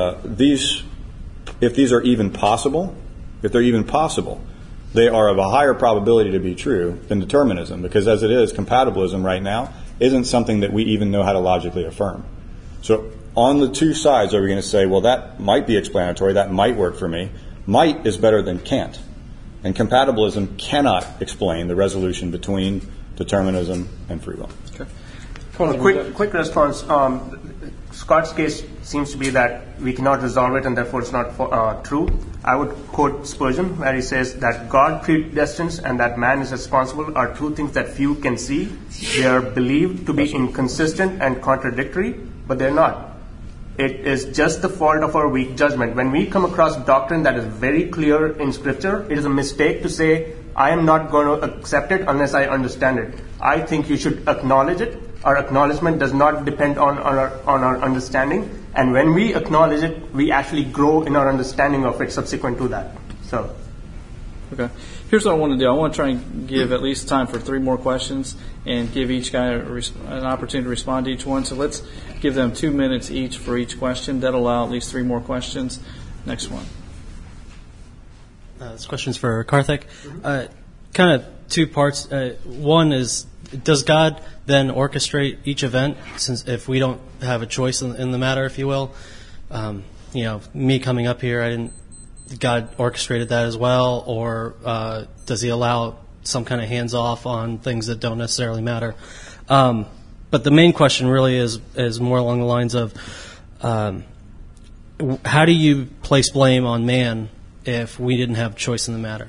if these are even possible, if they're even possible, they are of a higher probability to be true than determinism, because as it is, compatibilism right now isn't something that we even know how to logically affirm. So on the two sides, are we going to say, well, that might be explanatory, that might work for me? Might is better than can't. And compatibilism cannot explain the resolution between determinism and free will. Okay. Quick response. Scott's case seems to be that we cannot resolve it and therefore it's not true. I would quote Spurgeon where he says that God predestines and that man is responsible are two things that few can see. They are believed to be inconsistent and contradictory, but they're not. It is just the fault of our weak judgment. When we come across doctrine that is very clear in Scripture, it is a mistake to say, I am not going to accept it unless I understand it. I think you should acknowledge it. Our acknowledgement does not depend on our understanding. And when we acknowledge it, we actually grow in our understanding of it subsequent to that. So, okay. Here's what I want to do. I want to try and give at least time for 3 more questions and give each guy an opportunity to respond to each one. So let's give them 2 minutes each for each question. That'll allow at least 3 more questions. Next one. This question's for Karthik. Kind of 2 parts. One is, does God then orchestrate each event, since if we don't have a choice in the matter, if you will? Me coming up here, God orchestrated that as well, or does he allow some kind of hands-off on things that don't necessarily matter? But the main question really is more along the lines of how do you place blame on man if we didn't have choice in the matter?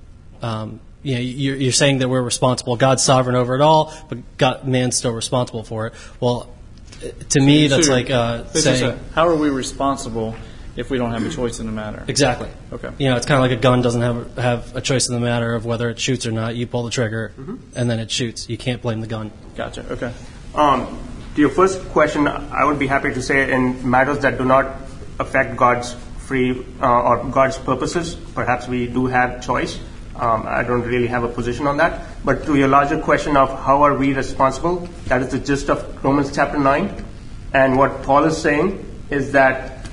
You're saying that we're responsible. God's sovereign over it all, but man's still responsible for it. Well, to me, that's like saying, how are we responsible if we don't have a choice in the matter? Exactly. Okay. It's kind of like a gun doesn't have a choice in the matter of whether it shoots or not. You pull the trigger, and then it shoots. You can't blame the gun. Gotcha. Okay. To your first question, I would be happy to say in matters that do not affect God's free or God's purposes, perhaps we do have choice. I don't really have a position on that. But to your larger question of how are we responsible, that is the gist of Romans chapter 9. And what Paul is saying is that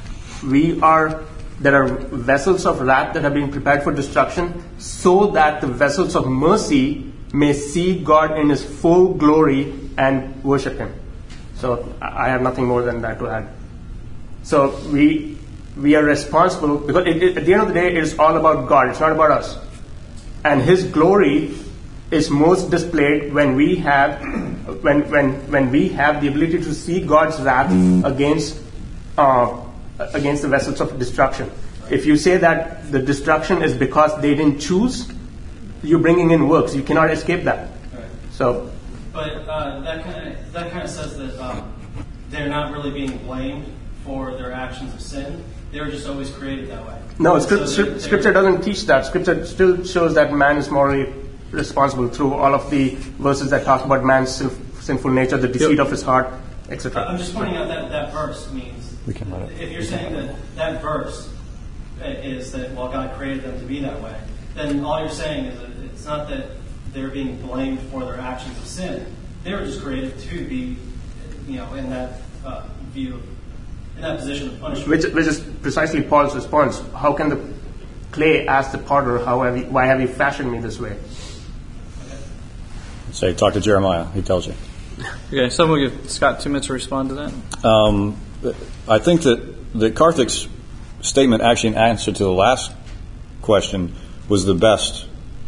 there are vessels of wrath that have been prepared for destruction, so that the vessels of mercy may see God in his full glory and worship him. So I have nothing more than that to add. So we are responsible, because at the end of the day, it is all about God. It's not about us. And his glory is most displayed when we have when we have the ability to see God's wrath against the vessels of destruction. If you say that the destruction is because they didn't choose, you're bringing in works. You cannot escape that. Right. So, but that kind of says that they're not really being blamed for their actions of sin. They were just always created that way. No, Scripture doesn't teach that. Scripture still shows that man is morally responsible through all of the verses that talk about man's sinful nature, the deceit of his heart, etc. I'm just pointing out that verse means, if you're saying that verse is that, well, God created them to be that way, then all you're saying is that it's not that they're being blamed for their actions of sin. They were just created to be, in that view, in that position of punishment. Which is precisely Paul's response. How can the clay ask the potter, why have you fashioned me this way? Say, talk to Jeremiah. He tells you. Okay, someone give Scott 2 minutes to respond to that. I think that Karthik's statement, actually in answer to the last question, was the best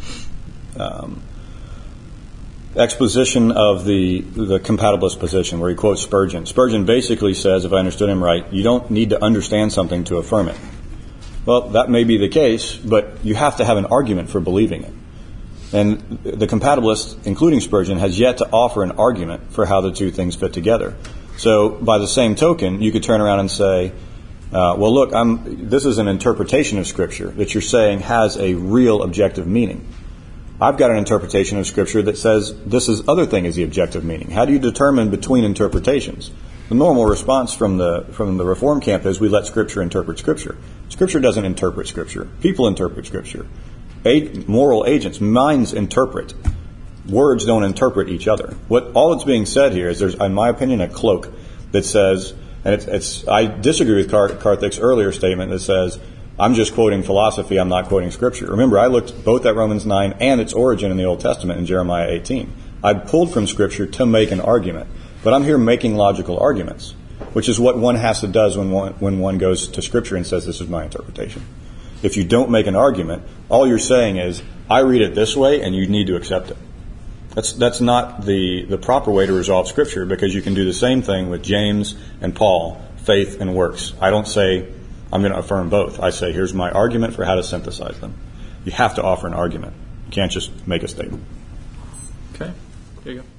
exposition of the compatibilist position, where he quotes Spurgeon. Spurgeon basically says, if I understood him right, you don't need to understand something to affirm it. Well, that may be the case, but you have to have an argument for believing it. And the compatibilist, including Spurgeon, has yet to offer an argument for how the two things fit together. So, by the same token, you could turn around and say, well, look, this is an interpretation of Scripture that you're saying has a real objective meaning. I've got an interpretation of Scripture that says this other thing is the objective meaning. How do you determine between interpretations? The normal response from the Reform camp is we let Scripture interpret Scripture. Scripture doesn't interpret Scripture. People interpret Scripture. Moral agents, minds interpret. Words don't interpret each other. All that's being said here is there's, in my opinion, a cloak that says, and I disagree with Karthik's earlier statement that says, I'm just quoting philosophy, I'm not quoting Scripture. Remember, I looked both at Romans 9 and its origin in the Old Testament in Jeremiah 18. I pulled from Scripture to make an argument. But I'm here making logical arguments, which is what one has to do when one goes to Scripture and says, this is my interpretation. If you don't make an argument, all you're saying is, I read it this way and you need to accept it. That's not the proper way to resolve Scripture, because you can do the same thing with James and Paul, faith and works. I don't say I'm going to affirm both. I say here's my argument for how to synthesize them. You have to offer an argument. You can't just make a statement. Okay, here you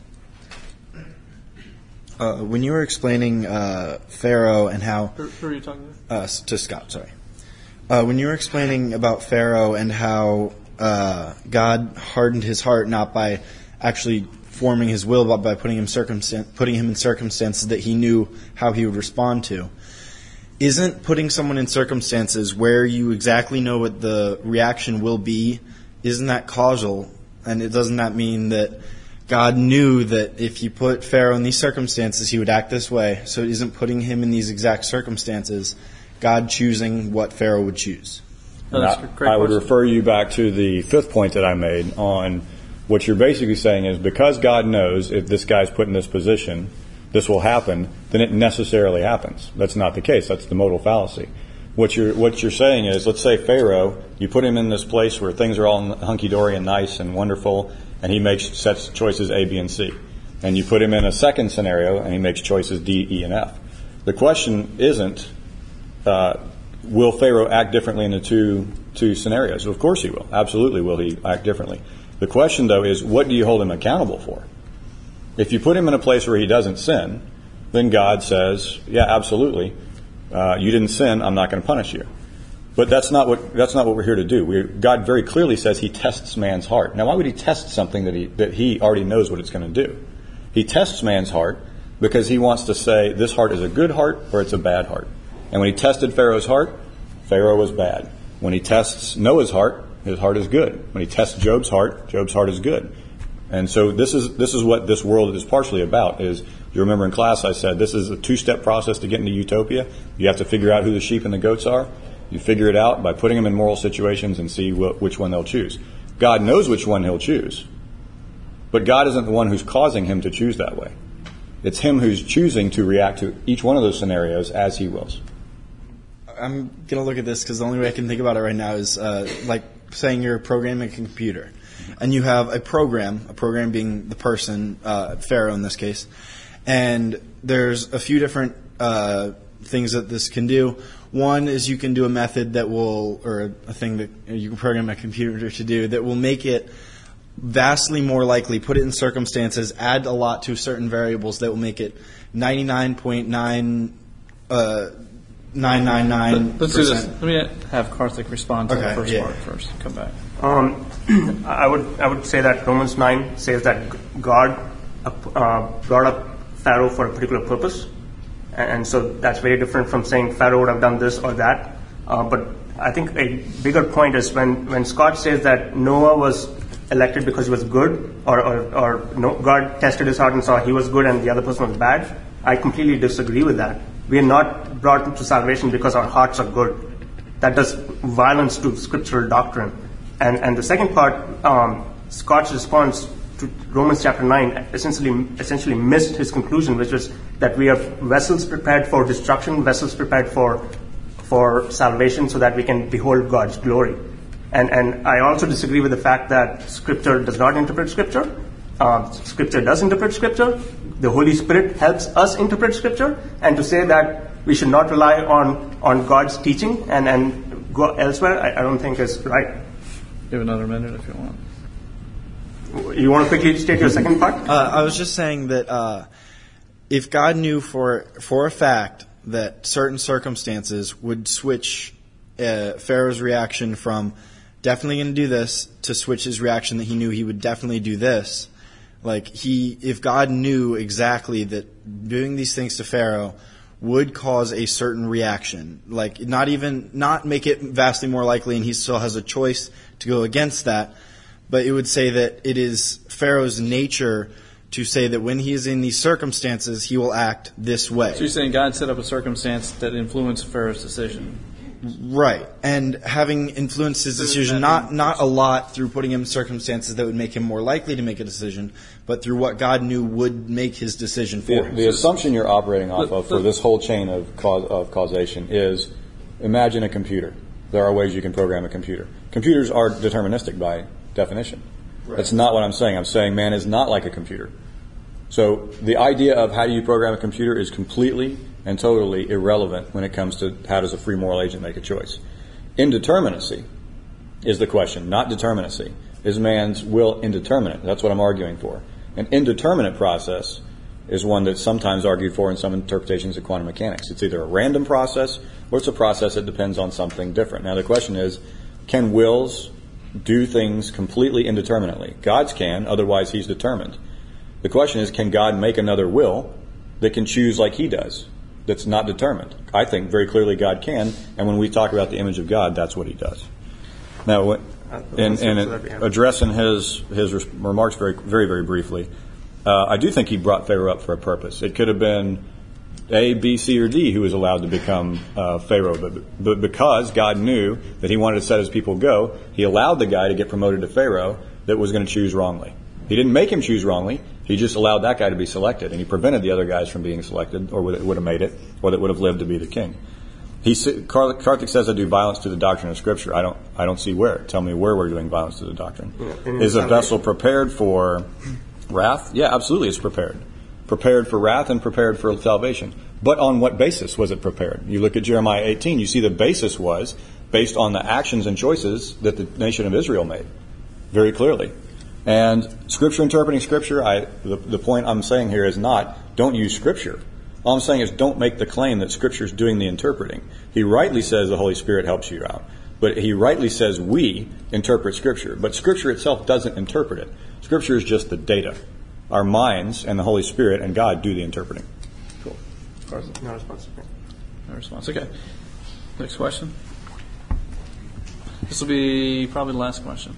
go. When you were explaining Pharaoh and how... Who are you talking to Scott, sorry. When you were explaining about Pharaoh and how God hardened his heart not by actually forming his will, but by putting him in circumstances that he knew how he would respond to. Isn't putting someone in circumstances where you exactly know what the reaction will be, isn't that causal? And doesn't that mean that God knew that if you put Pharaoh in these circumstances, he would act this way? So it isn't putting him in these exact circumstances, God choosing what Pharaoh would choose. I would refer you back to the fifth point that I made on what you're basically saying is because God knows if this guy's put in this position, this will happen, then it necessarily happens. That's not the case. That's the modal fallacy. What you're saying is, let's say Pharaoh, you put him in this place where things are all hunky-dory and nice and wonderful, and he sets choices A, B, and C. And you put him in a second scenario, and he makes choices D, E, and F. The question isn't, will Pharaoh act differently in the two scenarios? Of course he will. Absolutely will he act differently. The question, though, is what do you hold him accountable for? If you put him in a place where he doesn't sin, then God says, yeah, absolutely, you didn't sin, I'm not going to punish you. But that's not what we're here to do. God very clearly says he tests man's heart. Now, why would he test something that he already knows what it's going to do? He tests man's heart because he wants to say this heart is a good heart or it's a bad heart. And when he tested Pharaoh's heart, Pharaoh was bad. When he tests Noah's heart, his heart is good. When he tests Job's heart is good. And so this is what this world is partially about. Is you remember in class I said this is a two-step process to get into utopia. You have to figure out who the sheep and the goats are. You figure it out by putting them in moral situations and see which one they'll choose. God knows which one he'll choose. But God isn't the one who's causing him to choose that way. It's him who's choosing to react to each one of those scenarios as he wills. I'm going to look at this because the only way I can think about it right now is like saying you're programming a computer. And you have a program being the person, Pharaoh in this case. And there's a few different things that this can do. One is you can do a method that will, or a thing that you can program a computer to do that will make it vastly more likely, put it in circumstances, add a lot to certain variables that will make it 99.9 999%. Let's do this. Let me have Karthik respond to the first part first. Come back. I would say that Romans 9 says that God brought up Pharaoh for a particular purpose, and so that's very different from saying Pharaoh would have done this or that. But I think a bigger point is when Scott says that Noah was elected because he was good, or God tested his heart and saw he was good and the other person was bad. I completely disagree with that. We are not brought into salvation because our hearts are good. That does violence to scriptural doctrine. And the second part, Scott's response to Romans chapter 9 essentially missed his conclusion, which was that we have vessels prepared for destruction, vessels prepared for salvation so that we can behold God's glory. And I also disagree with the fact that Scripture does not interpret Scripture. Scripture does interpret Scripture. The Holy Spirit helps us interpret Scripture. And to say that we should not rely on God's teaching and go elsewhere, I don't think is right. You have another minute if you want. You want to quickly state your second part? I was just saying that if God knew for a fact that certain circumstances would switch Pharaoh's reaction from definitely going to do this to switch his reaction that he knew he would definitely do this, if God knew exactly that doing these things to Pharaoh would cause a certain reaction, not make it vastly more likely and he still has a choice to go against that, but it would say that it is Pharaoh's nature to say that when he is in these circumstances, he will act this way. So you're saying God set up a circumstance that influenced Pharaoh's decision. Right. And having influenced his decision, not a lot through putting him in circumstances that would make him more likely to make a decision, but through what God knew would make his decision for him. The assumption you're operating off of for this whole chain of causation is, imagine a computer. There are ways you can program a computer. Computers are deterministic by definition. That's not what I'm saying. I'm saying man is not like a computer. So the idea of how do you program a computer is completely and totally irrelevant when it comes to how does a free moral agent make a choice. Indeterminacy is the question, not determinacy. Is man's will indeterminate? That's what I'm arguing for. An indeterminate process is one that's sometimes argued for in some interpretations of quantum mechanics. It's either a random process or it's a process that depends on something different. Now the question is, can wills do things completely indeterminately? God's can, otherwise he's determined. The question is, can God make another will that can choose like he does, that's not determined? I think very clearly God can, and when we talk about the image of God, that's what he does. Now, in addressing his remarks very, very, very briefly, I do think he brought Pharaoh up for a purpose. It could have been A, B, C, or D who was allowed to become Pharaoh, but because God knew that he wanted to set his people go, he allowed the guy to get promoted to Pharaoh that was going to choose wrongly. He didn't make him choose wrongly. He just allowed that guy to be selected, and he prevented the other guys from being selected, or would have made it, or that would have lived to be the king. Karthik says I do violence to the doctrine of Scripture. I don't see where. Tell me where we're doing violence to the doctrine. Is a vessel prepared for wrath? Yeah, absolutely, it's prepared. Prepared for wrath and prepared for salvation. But on what basis was it prepared? You look at Jeremiah 18, you see the basis was based on the actions and choices that the nation of Israel made, very clearly. And Scripture interpreting Scripture, the point I'm saying here is not, don't use Scripture. All I'm saying is don't make the claim that Scripture is doing the interpreting. He rightly says the Holy Spirit helps you out. But he rightly says we interpret Scripture. But Scripture itself doesn't interpret it. Scripture is just the data. Our minds and the Holy Spirit and God do the interpreting. Cool. No response. No response. Okay. Next question. This will be probably the last question.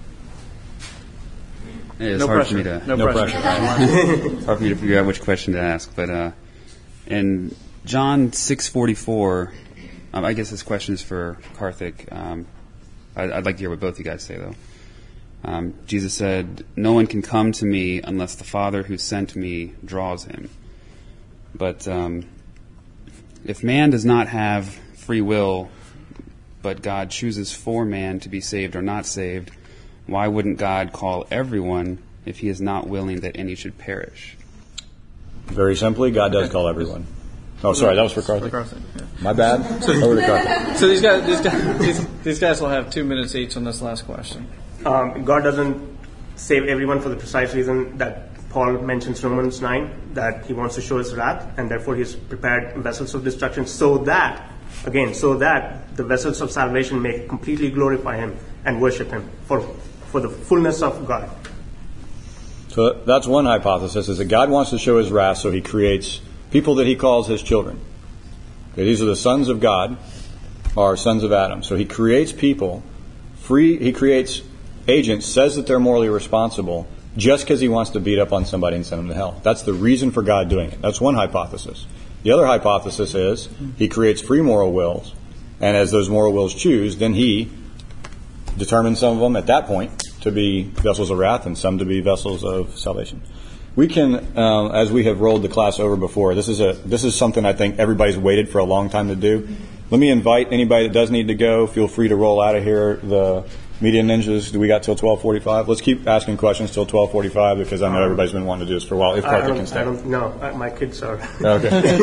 It's no hard pressure. for me to No pressure. it's hard for me to figure out which question to ask. But in John 6:44, I guess this question is for Karthik. I'd like to hear what both you guys say, though. Jesus said, "No one can come to me unless the Father who sent me draws him." But if man does not have free will, but God chooses for man to be saved or not saved, why wouldn't God call everyone if he is not willing that any should perish? Very simply, God does call everyone. Oh, sorry, that was for Karthik. Yeah. My bad. Over to Karthik. So these guys will have 2 minutes each on this last question. God doesn't save everyone for the precise reason that Paul mentions Romans 9, that he wants to show his wrath, and therefore he's prepared vessels of destruction so that the vessels of salvation may completely glorify him and worship him for the fullness of God. So that's one hypothesis, is that God wants to show his wrath, so he creates people that he calls his children. Okay, these are the sons of God, are sons of Adam. So he creates people, he creates agents, says that they're morally responsible, just because he wants to beat up on somebody and send them to hell. That's the reason for God doing it. That's one hypothesis. The other hypothesis is he creates free moral wills, and as those moral wills choose, then he determines some of them at that point to be vessels of wrath and some to be vessels of salvation. We can, as we have rolled the class over before, this is something I think everybody's waited for a long time to do. Let me invite anybody that does need to go. Feel free to roll out of here. The Media Ninjas, do we got till 12:45? Let's keep asking questions till 12:45 because I know everybody's been wanting to do this for a while. If Karthik can stay. My kids are. Okay.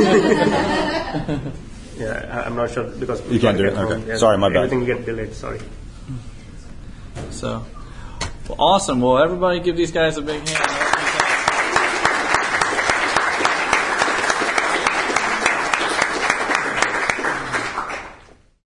Yeah, I'm not sure because you can't do it. Okay. Yeah, sorry, my bad. Everything get delayed. Sorry. So, well, awesome. Well, everybody give these guys a big hand.